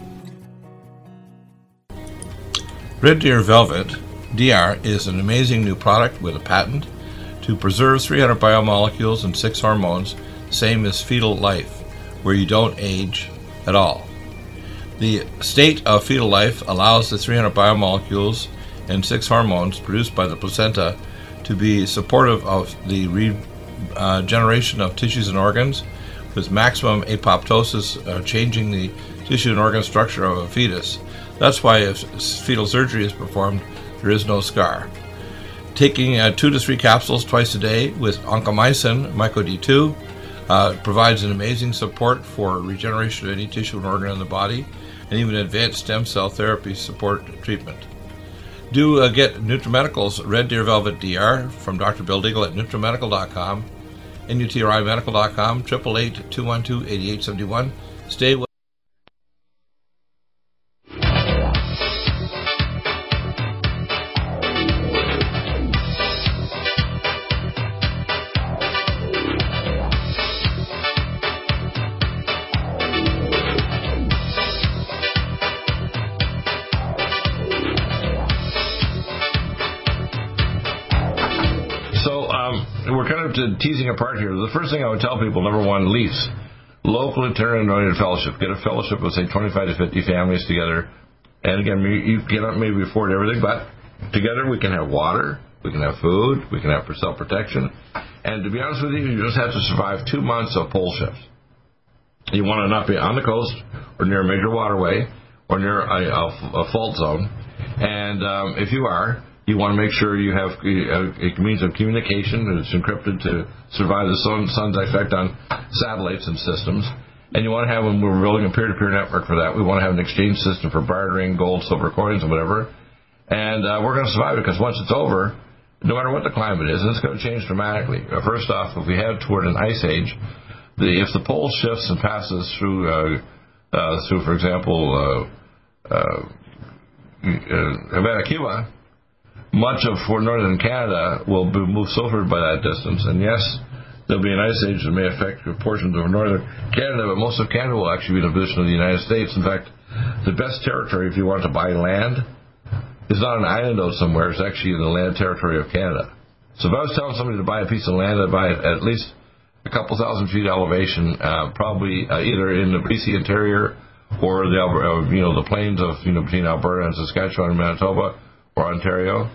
Red Deer Velvet D R is an amazing new product with a patent to preserve three hundred biomolecules and six hormones, same as fetal life, where you don't age at all. The state of fetal life allows the three hundred biomolecules and six hormones produced by the placenta to be supportive of the regeneration uh, of tissues and organs, with maximum apoptosis, uh, changing the tissue and organ structure of a fetus. That's why if fetal surgery is performed, there is no scar. Taking uh, two to three capsules twice a day with oncomycin, Myco D two, uh, provides an amazing support for regeneration of any tissue and organ in the body, and even advanced stem cell therapy support treatment. Do uh, get NutriMedical's Red Deer Velvet D R from Doctor Bill Deagle at NutriMedical dot com, N U T R I medical dot com, eight eight eight, two one two, eight eight seven one. Stay with teasing apart here. The first thing I would tell people, number one, Leafs, local Lutheran Anointed Fellowship. Get a fellowship with, say, twenty-five to fifty families together. And again, you cannot maybe afford everything, but together we can have water, we can have food, we can have self-protection. And to be honest with you, you just have to survive two months of pole shifts. You want to not be on the coast or near a major waterway or near a, a, a fault zone. And um, if you are, you want to make sure you have a, a means of communication that's encrypted to survive the sun, sun's effect on satellites and systems. And you want to have, when we're building a peer-to-peer network for that, we want to have an exchange system for bartering gold, silver coins, and whatever. And uh, we're going to survive it, because once it's over, no matter what the climate is, it's going to change dramatically. Uh, first off, if we head toward an ice age, the, if the pole shifts and passes through, uh, uh, through for example, uh, uh, uh, Havana, Cuba, much of for northern Canada will be moved southward by that distance. And yes, there'll be an ice age that may affect portions of northern Canada, but most of Canada will actually be in a position of the United States. In fact, the best territory if you want to buy land is not an island out somewhere. It's actually in the land territory of Canada. So if I was telling somebody to buy a piece of land, I'd buy it at least a couple thousand feet elevation, uh, probably uh, either in the B C interior or the uh, you know the plains of you know between Alberta and Saskatchewan and Manitoba or Ontario.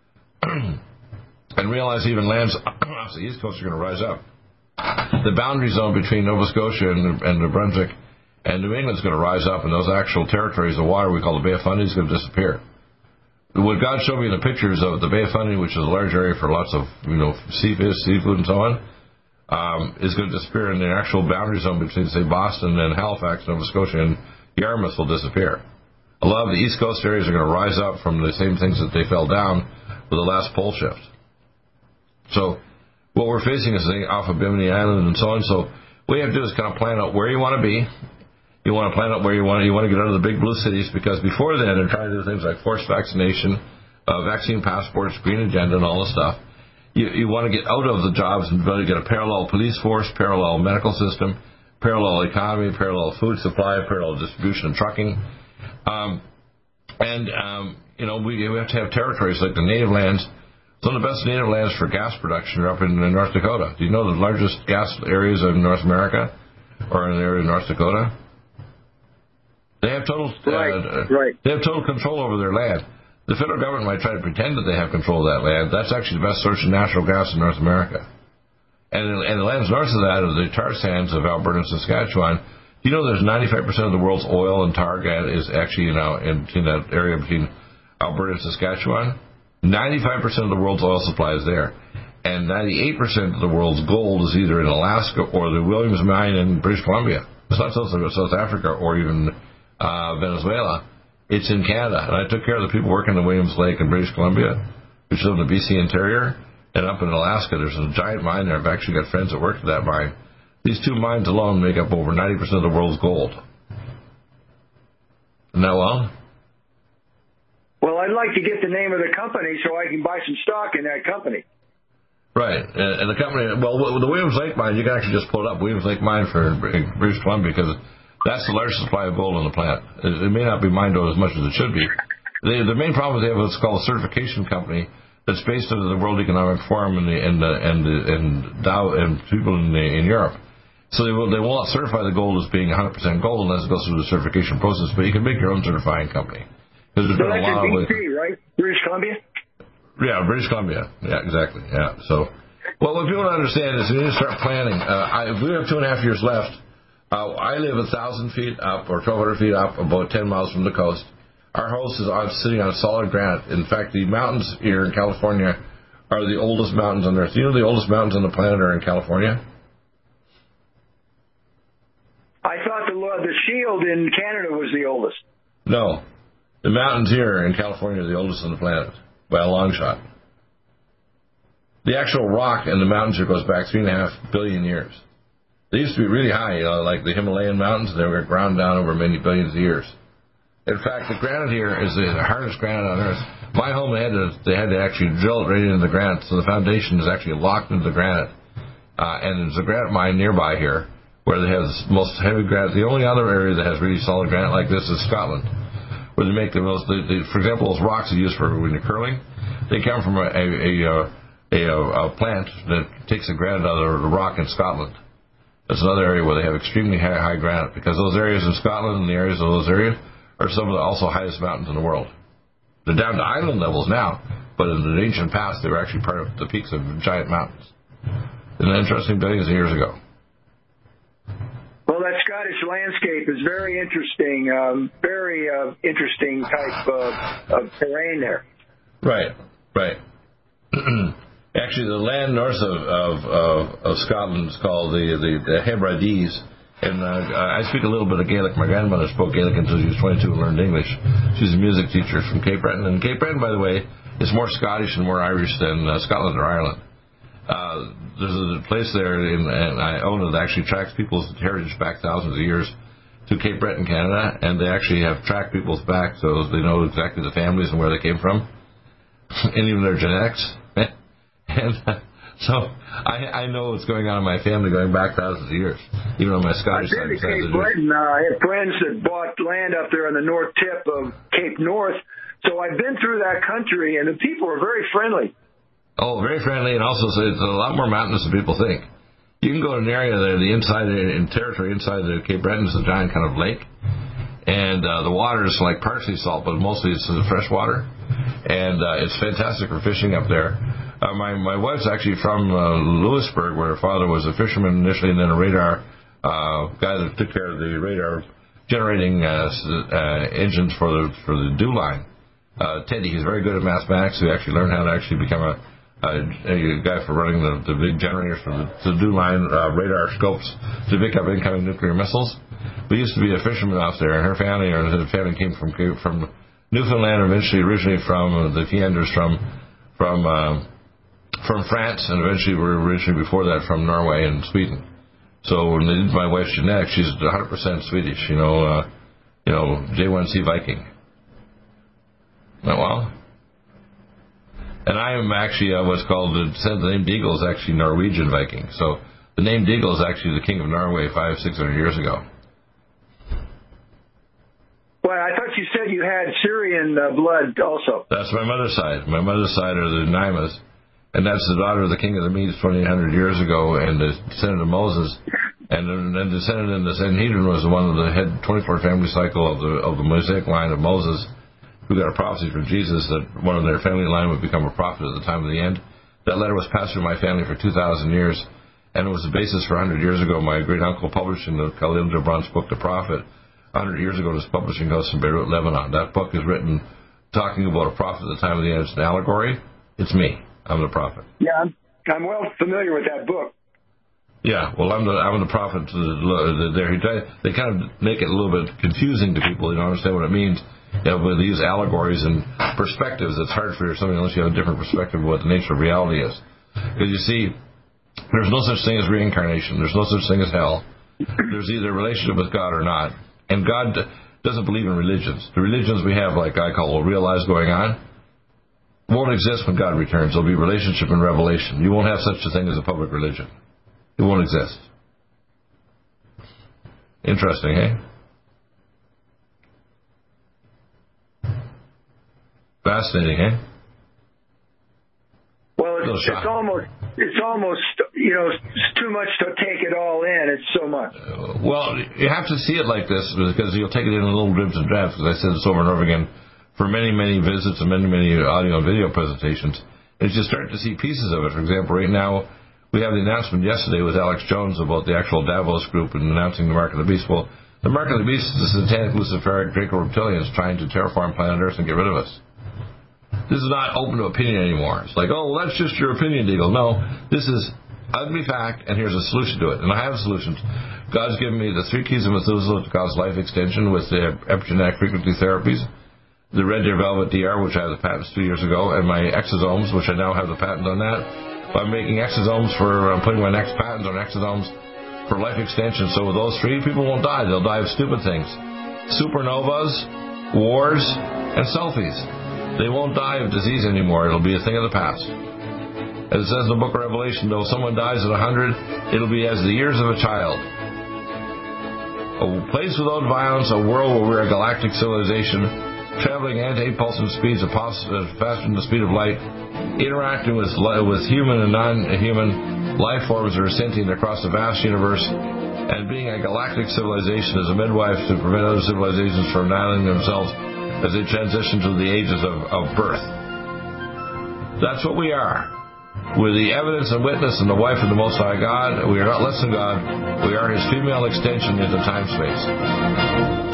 And realize even lands off the east coast are going to rise up. The boundary zone between Nova Scotia and, and New Brunswick and New England is going to rise up, and those actual territories of water we call the Bay of Fundy is going to disappear. What God showed me in the pictures of the Bay of Fundy, which is a large area for lots of you know seafish, seafood, and so on, um, is going to disappear, and the actual boundary zone between, say, Boston and Halifax, Nova Scotia, and Yarmouth will disappear. A lot of the East Coast areas are going to rise up from the same things that they fell down with the last pole shift. So what we're facing is the off of Bimini Island and so on. So what you have to do is kind of plan out where you want to be. You want to plan out where you want to, you want to get out of the big blue cities, because before then they're trying to do things like forced vaccination, uh, vaccine passports, green agenda, and all this stuff. You, you want to get out of the jobs and really get a parallel police force, parallel medical system, parallel economy, parallel food supply, parallel distribution and trucking. Um, and, um, you know, we, we have to have territories like the native lands. Some of the best native lands for gas production are up in North Dakota. Do you know the largest gas areas in North America are in the area of North Dakota? They have total right, uh, right. They have total control over their land. The federal government might try to pretend that they have control of that land. That's actually the best source of natural gas in North America. And, and the lands north of that are the tar sands of Alberta and Saskatchewan. Do you know there's ninety-five percent of the world's oil and tar is actually in, in, in that area between Alberta and Saskatchewan? ninety-five percent of the world's oil supply is there. And ninety-eight percent of the world's gold is either in Alaska or the Williams Mine in British Columbia. It's not South, South Africa or even uh, Venezuela. It's in Canada. And I took care of the people working in Williams Lake in British Columbia, which live in the B C interior. And up in Alaska, there's a giant mine there. I've actually got friends that work at that mine. These two mines alone make up over ninety percent of the world's gold. Isn't that well? Well, I'd like to get the name of the company so I can buy some stock in that company. Right. And, and the company, well, the Williams Lake mine, you can actually just pull it up, Williams Lake mine for British Columbia, because that's the largest supply of gold on the planet. It, it may not be mined out as much as it should be. The, the main problem is they have what's called a certification company that's based under the World Economic Forum and the, and the, and the, and Dow and people in the, in Europe. So they will they will not certify the gold as being one hundred percent gold unless it goes through the certification process. But you can make your own certifying company. Because there's so been a that's lot in of B C, right? British Columbia. Yeah, British Columbia. Yeah, exactly. Yeah. So, well, what people don't understand is you need to start planning. Uh, I, we have two and a half years left. Uh, I live a thousand feet up or twelve hundred feet up, about ten miles from the coast. Our house is on, sitting on solid granite. In fact, the mountains here in California are the oldest mountains on Earth. You know the oldest mountains on the planet are in California? I thought the the Shield in Canada was the oldest. No. The mountains here in California are the oldest on the planet, by a long shot. The actual rock in the mountains here goes back three and a half billion years. They used to be really high, you know, like the Himalayan mountains. They were ground down over many billions of years. In fact, the granite here is the hardest granite on Earth. My home, they had to, they had to actually drill it right into the granite, so the foundation is actually locked into the granite. Uh, and there's a granite mine nearby here where they have the most heavy granite. The only other area that has really solid granite like this is Scotland, where they make the most, the, the, for example, those rocks they use for when you're curling, they come from a, a, a, a, a plant that takes the granite out of the rock in Scotland. That's another area where they have extremely high, high granite, because those areas in Scotland and the areas of those areas are some of the also highest mountains in the world. They're down to island levels now, but in the ancient past, they were actually part of the peaks of giant mountains. Isn't that interesting? Billions of years ago. Well, that Scottish landscape is very interesting, um, very uh, interesting type of, of terrain there. Right, right. Actually, the land north of, of, of, of Scotland is called the, the, the Hebrides, and uh, I speak a little bit of Gaelic. My grandmother spoke Gaelic until she was twenty-two and learned English. She's a music teacher from Cape Breton, and Cape Breton, by the way, is more Scottish and more Irish than uh, Scotland or Ireland. Uh, there's a place there, in, and I own it, that actually tracks people's heritage back thousands of years to Cape Breton, Canada, and they actually have tracked people's back so they know exactly the families and where they came from, and even their genetics. And uh, so I, I know what's going on in my family going back thousands of years, even on my Scottish side. I've been to Cape Breton. Uh, I have friends that bought land up there on the north tip of Cape North, so I've been through that country, and the people are very friendly. Oh, very friendly, and also it's a lot more mountainous than people think. You can go to an area there, the inside in territory inside the Cape Breton is a giant kind of lake, and uh, the water is like partially salt, but mostly it's fresh water, and uh, it's fantastic for fishing up there. Uh, my my wife's actually from uh, Lewisburg, where her father was a fisherman initially, and then a radar uh, guy that took care of the radar generating uh, uh, engines for the for the dew line. Uh, Teddy, he's very good at mathematics. He actually learned how to actually become a, a, a guy for running the, the big generators for the, the dew line uh, radar scopes to pick up incoming nuclear missiles. We used to be a fisherman out there, and her family or her family came from from Newfoundland, eventually originally from uh, the Fienders from from. Uh, from France, and eventually we were originally before that from Norway and Sweden. So when they did my wife's genetics, she's one hundred percent Swedish, you know, uh, you know, J one C Viking. Oh, well. And I am actually uh, what's called, the, the name Deagle is actually Norwegian Viking. So the name Deagle is actually the king of Norway five, six hundred years ago. Well, I thought you said you had Syrian uh, blood also. That's my mother's side. My mother's side are the Naimas. And that's the daughter of the king of the Medes twenty-eight hundred years ago, and the descendant of Moses. And then the descendant in the Sanhedrin was one of the head twenty-four family cycle of the of the Mosaic line of Moses, who got a prophecy from Jesus that one of their family line would become a prophet at the time of the end. That letter was passed through my family for two thousand years, and it was the basis for one hundred years ago. My great-uncle published in the Khalil Gibran's book, The Prophet, one hundred years ago, in his publishing house in Beirut, Lebanon. That book is written talking about a prophet at the time of the end. It's an allegory. It's me. I'm the prophet. Yeah, I'm, I'm well familiar with that book. Yeah, well, I'm the I'm the prophet. To the, there, they kind of make it a little bit confusing to people. You don't understand what it means. You know, but they use allegories and perspectives. It's hard for something unless you have a different perspective of what the nature of reality is. Because you see, there's no such thing as reincarnation. There's no such thing as hell. There's either a relationship with God or not. And God doesn't believe in religions. The religions we have, like I call real lives going on, won't exist when God returns. There'll be relationship and revelation. You won't have such a thing as a public religion. It won't exist. Interesting, eh? Fascinating, eh? Well, it's, it's almost, it's almost, you know, it's too much to take it all in. It's so much. Uh, well, you have to see it like this because you'll take it in little dribs and drabs. Because I said this over and over again for many, many visits and many, many audio and video presentations. As you start to see pieces of it, for example, right now we have the announcement yesterday with Alex Jones about the actual Davos group and announcing the Mark of the Beast. Well, the Mark of the Beast is the satanic Luciferic Draco reptilians trying to terraform planet Earth and get rid of us. This is not open to opinion anymore. It's like, oh, well, that's just your opinion, Deagle. No, this is ugly fact, and here's a solution to it. And I have solutions. God's given me the three keys of Methuselah to cause life extension with the epigenetic frequency therapies, the Red Deer Velvet D R, which I had the patents two years ago, and my exosomes, which I now have the patent on that. I'm making exosomes for, I'm putting my next patent on exosomes for life extension. So with those three, people won't die. They'll die of stupid things. Supernovas, wars, and selfies. They won't die of disease anymore. It'll be a thing of the past. As it says in the book of Revelation, though someone dies at a hundred, it'll be as the years of a child. A place without violence, a world where we're a galactic civilization, traveling anti-impulsive speeds faster than the speed of light, interacting with with human and non-human life forms that are sentient across the vast universe, and being a galactic civilization as a midwife to prevent other civilizations from annihilating themselves as they transition to the ages of, of birth. That's what we are. We're the evidence and witness and the wife of the Most High God. We are not less than God. We are His female extension into time-space.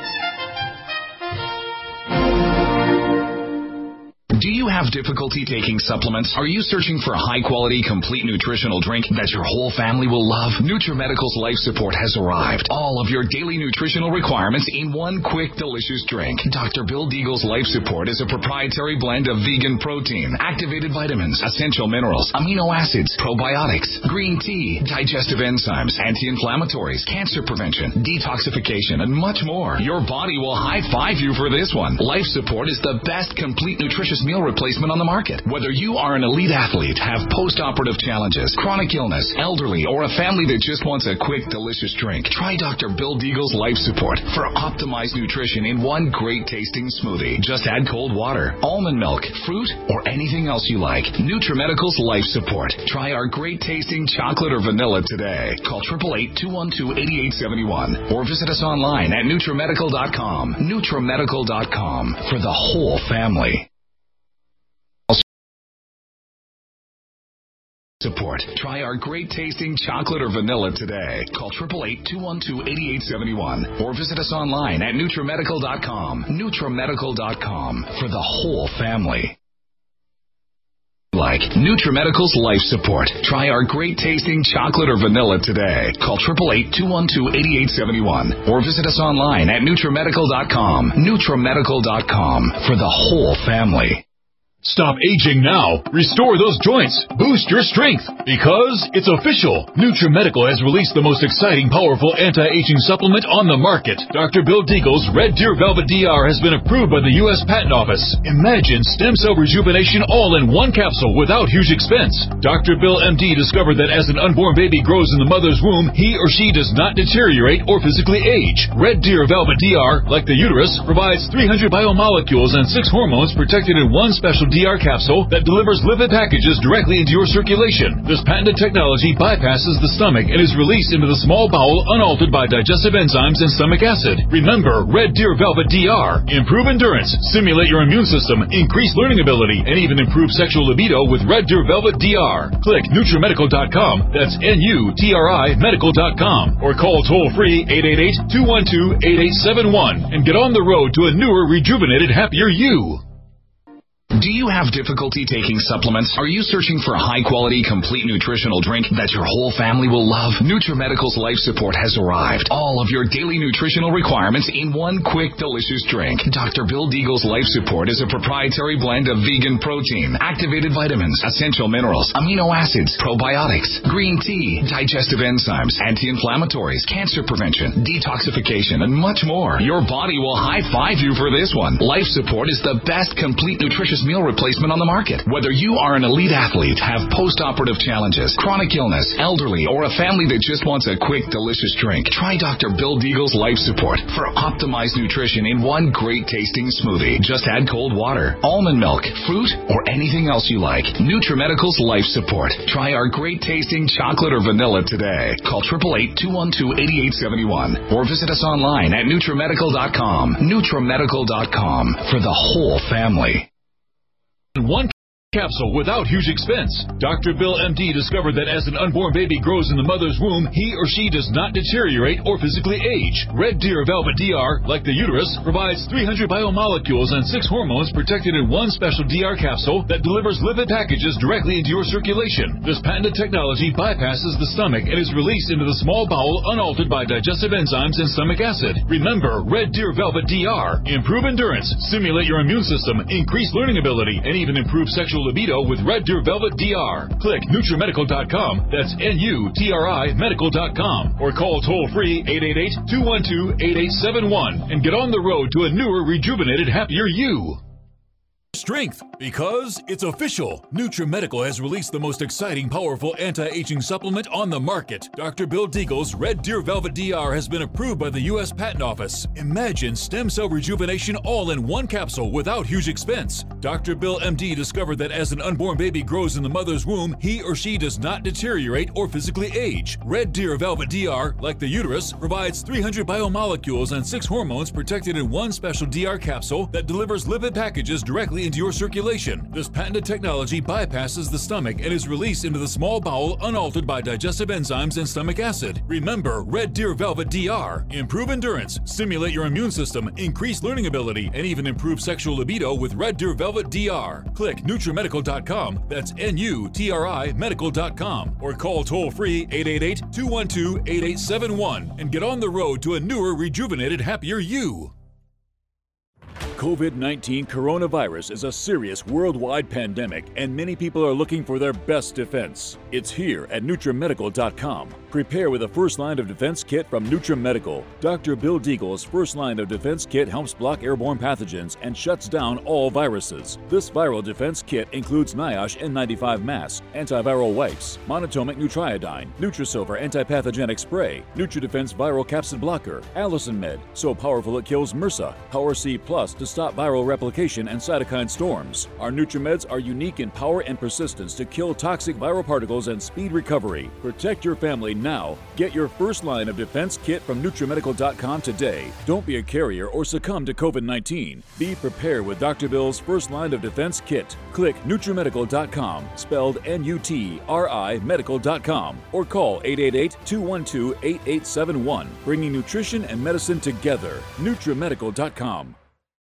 Do you have difficulty taking supplements? Are you searching for a high-quality, complete nutritional drink that your whole family will love? NutriMedical's Life Support has arrived. All of your daily nutritional requirements in one quick, delicious drink. Doctor Bill Deagle's Life Support is a proprietary blend of vegan protein, activated vitamins, essential minerals, amino acids, probiotics, green tea, digestive enzymes, anti-inflammatories, cancer prevention, detoxification, and much more. Your body will high-five you for this one. Life Support is the best complete nutritious meal replacement on the market. Whether you are an elite athlete, have post-operative challenges, chronic illness, elderly, or a family that just wants a quick, delicious drink, try Doctor Bill Deagle's Life Support for optimized nutrition in one great-tasting smoothie. Just add cold water, almond milk, fruit, or anything else you like. NutriMedical's Life Support. Try our great-tasting chocolate or vanilla today. Call eight eight eight, two one two, eight eight seven one or visit us online at NutriMedical dot com. NutriMedical dot com for the whole family. Support. Try our great-tasting chocolate or vanilla today. Call eight eight eight, two one two, eight eight seven one or visit us online at NutriMedical dot com. NutriMedical dot com for the whole family. Like NutriMedical's Life Support. Try our great-tasting chocolate or vanilla today. Call eight eight eight, two one two, eight eight seven one or visit us online at NutriMedical dot com. NutriMedical dot com for the whole family. Stop aging now. Restore those joints. Boost your strength. Because it's official. NutriMedical has released the most exciting, powerful anti-aging supplement on the market. Doctor Bill Deagle's Red Deer Velvet D R has been approved by the U S Patent Office. Imagine stem cell rejuvenation all in one capsule without huge expense. Doctor Bill M D discovered that as an unborn baby grows in the mother's womb, he or she does not deteriorate or physically age. Red Deer Velvet D R, like the uterus, provides three hundred biomolecules and six hormones protected in one special D R capsule that delivers lipid packages directly into your circulation. This patented technology bypasses the stomach and is released into the small bowel unaltered by digestive enzymes and stomach acid. Remember, Red Deer Velvet D R. Improve endurance, stimulate your immune system, increase learning ability, and even improve sexual libido with Red Deer Velvet D R. Click NutriMedical dot com. That's N U T R I Medical dot com. Or call toll-free eight eight eight, two one two, eight eight seven one and get on the road to a newer, rejuvenated, happier you. Do you have difficulty taking supplements? Are you searching for a high-quality, complete nutritional drink that your whole family will love? NutriMedical's Life Support has arrived. All of your daily nutritional requirements in one quick, delicious drink. Doctor Bill Deagle's Life Support is a proprietary blend of vegan protein, activated vitamins, essential minerals, amino acids, probiotics, green tea, digestive enzymes, anti-inflammatories, cancer prevention, detoxification, and much more. Your body will high-five you for this one. Life Support is the best complete nutritious meal replacement on the market. Whether you are an elite athlete, have post-operative challenges, chronic illness, elderly, or a family that just wants a quick, delicious drink, try Doctor Bill Deagle's Life Support for optimized nutrition in one great tasting smoothie. Just add cold water, almond milk, fruit, or anything else you like. NutriMedical's Life Support. Try our great tasting chocolate or vanilla today. Call eight eight eight, two one two, eight eight seven one or visit us online at NutriMedical dot com. NutriMedical dot com for the whole family. One capsule without huge expense. Doctor Bill M D discovered that as an unborn baby grows in the mother's womb, he or she does not deteriorate or physically age. Red Deer Velvet D R, like the uterus, provides three hundred biomolecules and six hormones protected in one special D R capsule that delivers lipid packages directly into your circulation. This patented technology bypasses the stomach and is released into the small bowel unaltered by digestive enzymes and stomach acid. Remember, Red Deer Velvet D R. Improve endurance, stimulate your immune system, increase learning ability, and even improve sexual libido with Red Deer Velvet D R. Click NutriMedical dot com, that's N U T R I Medical dot com, or call toll-free eight eight eight, two one two, eight eight seven one and get on the road to a newer, rejuvenated, happier you. Strength, because it's official. NutriMedical has released the most exciting, powerful anti-aging supplement on the market. Doctor Bill Deagle's Red Deer Velvet D R has been approved by the U S Patent Office. Imagine stem cell rejuvenation all in one capsule without huge expense. Doctor Bill M D discovered that as an unborn baby grows in the mother's womb, he or she does not deteriorate or physically age. Red Deer Velvet D R, like the uterus, provides three hundred biomolecules and six hormones protected in one special D R capsule that delivers lipid packages directly into your circulation. This patented technology bypasses the stomach and is released into the small bowel unaltered by digestive enzymes and stomach acid. Remember, Red Deer Velvet D R. Improve endurance, stimulate your immune system, increase learning ability, and even improve sexual libido with Red Deer Velvet D R. Click NutriMedical dot com, that's N U T R I Medical dot com, or call toll-free eight eight eight, two one two, eight eight seven one and get on the road to a newer, rejuvenated, happier you. COVID nineteen coronavirus is a serious worldwide pandemic, and many people are looking for their best defense. It's here at NutriMedical dot com. Prepare with a first line of defense kit from NutriMedical. Doctor Bill Deagle's first line of defense kit helps block airborne pathogens and shuts down all viruses. This viral defense kit includes NIOSH N ninety-five mask, antiviral wipes, monatomic Nutriodine, Nutrisilver antipathogenic spray, NutriDefense viral capsid blocker, Allison Med, so powerful it kills MRSA, Power C Plus to stop viral replication and cytokine storms. Our NutriMeds are unique in power and persistence to kill toxic viral particles and speed recovery. Protect your family now. Get your first line of defense kit from NutriMedical dot com today. Don't be a carrier or succumb to COVID nineteen. Be prepared with Doctor Bill's first line of defense kit. Click NutriMedical dot com, spelled N U T R I Medical dot com, or call eight eight eight, two one two, eight eight seven one, bringing nutrition and medicine together. NutriMedical dot com.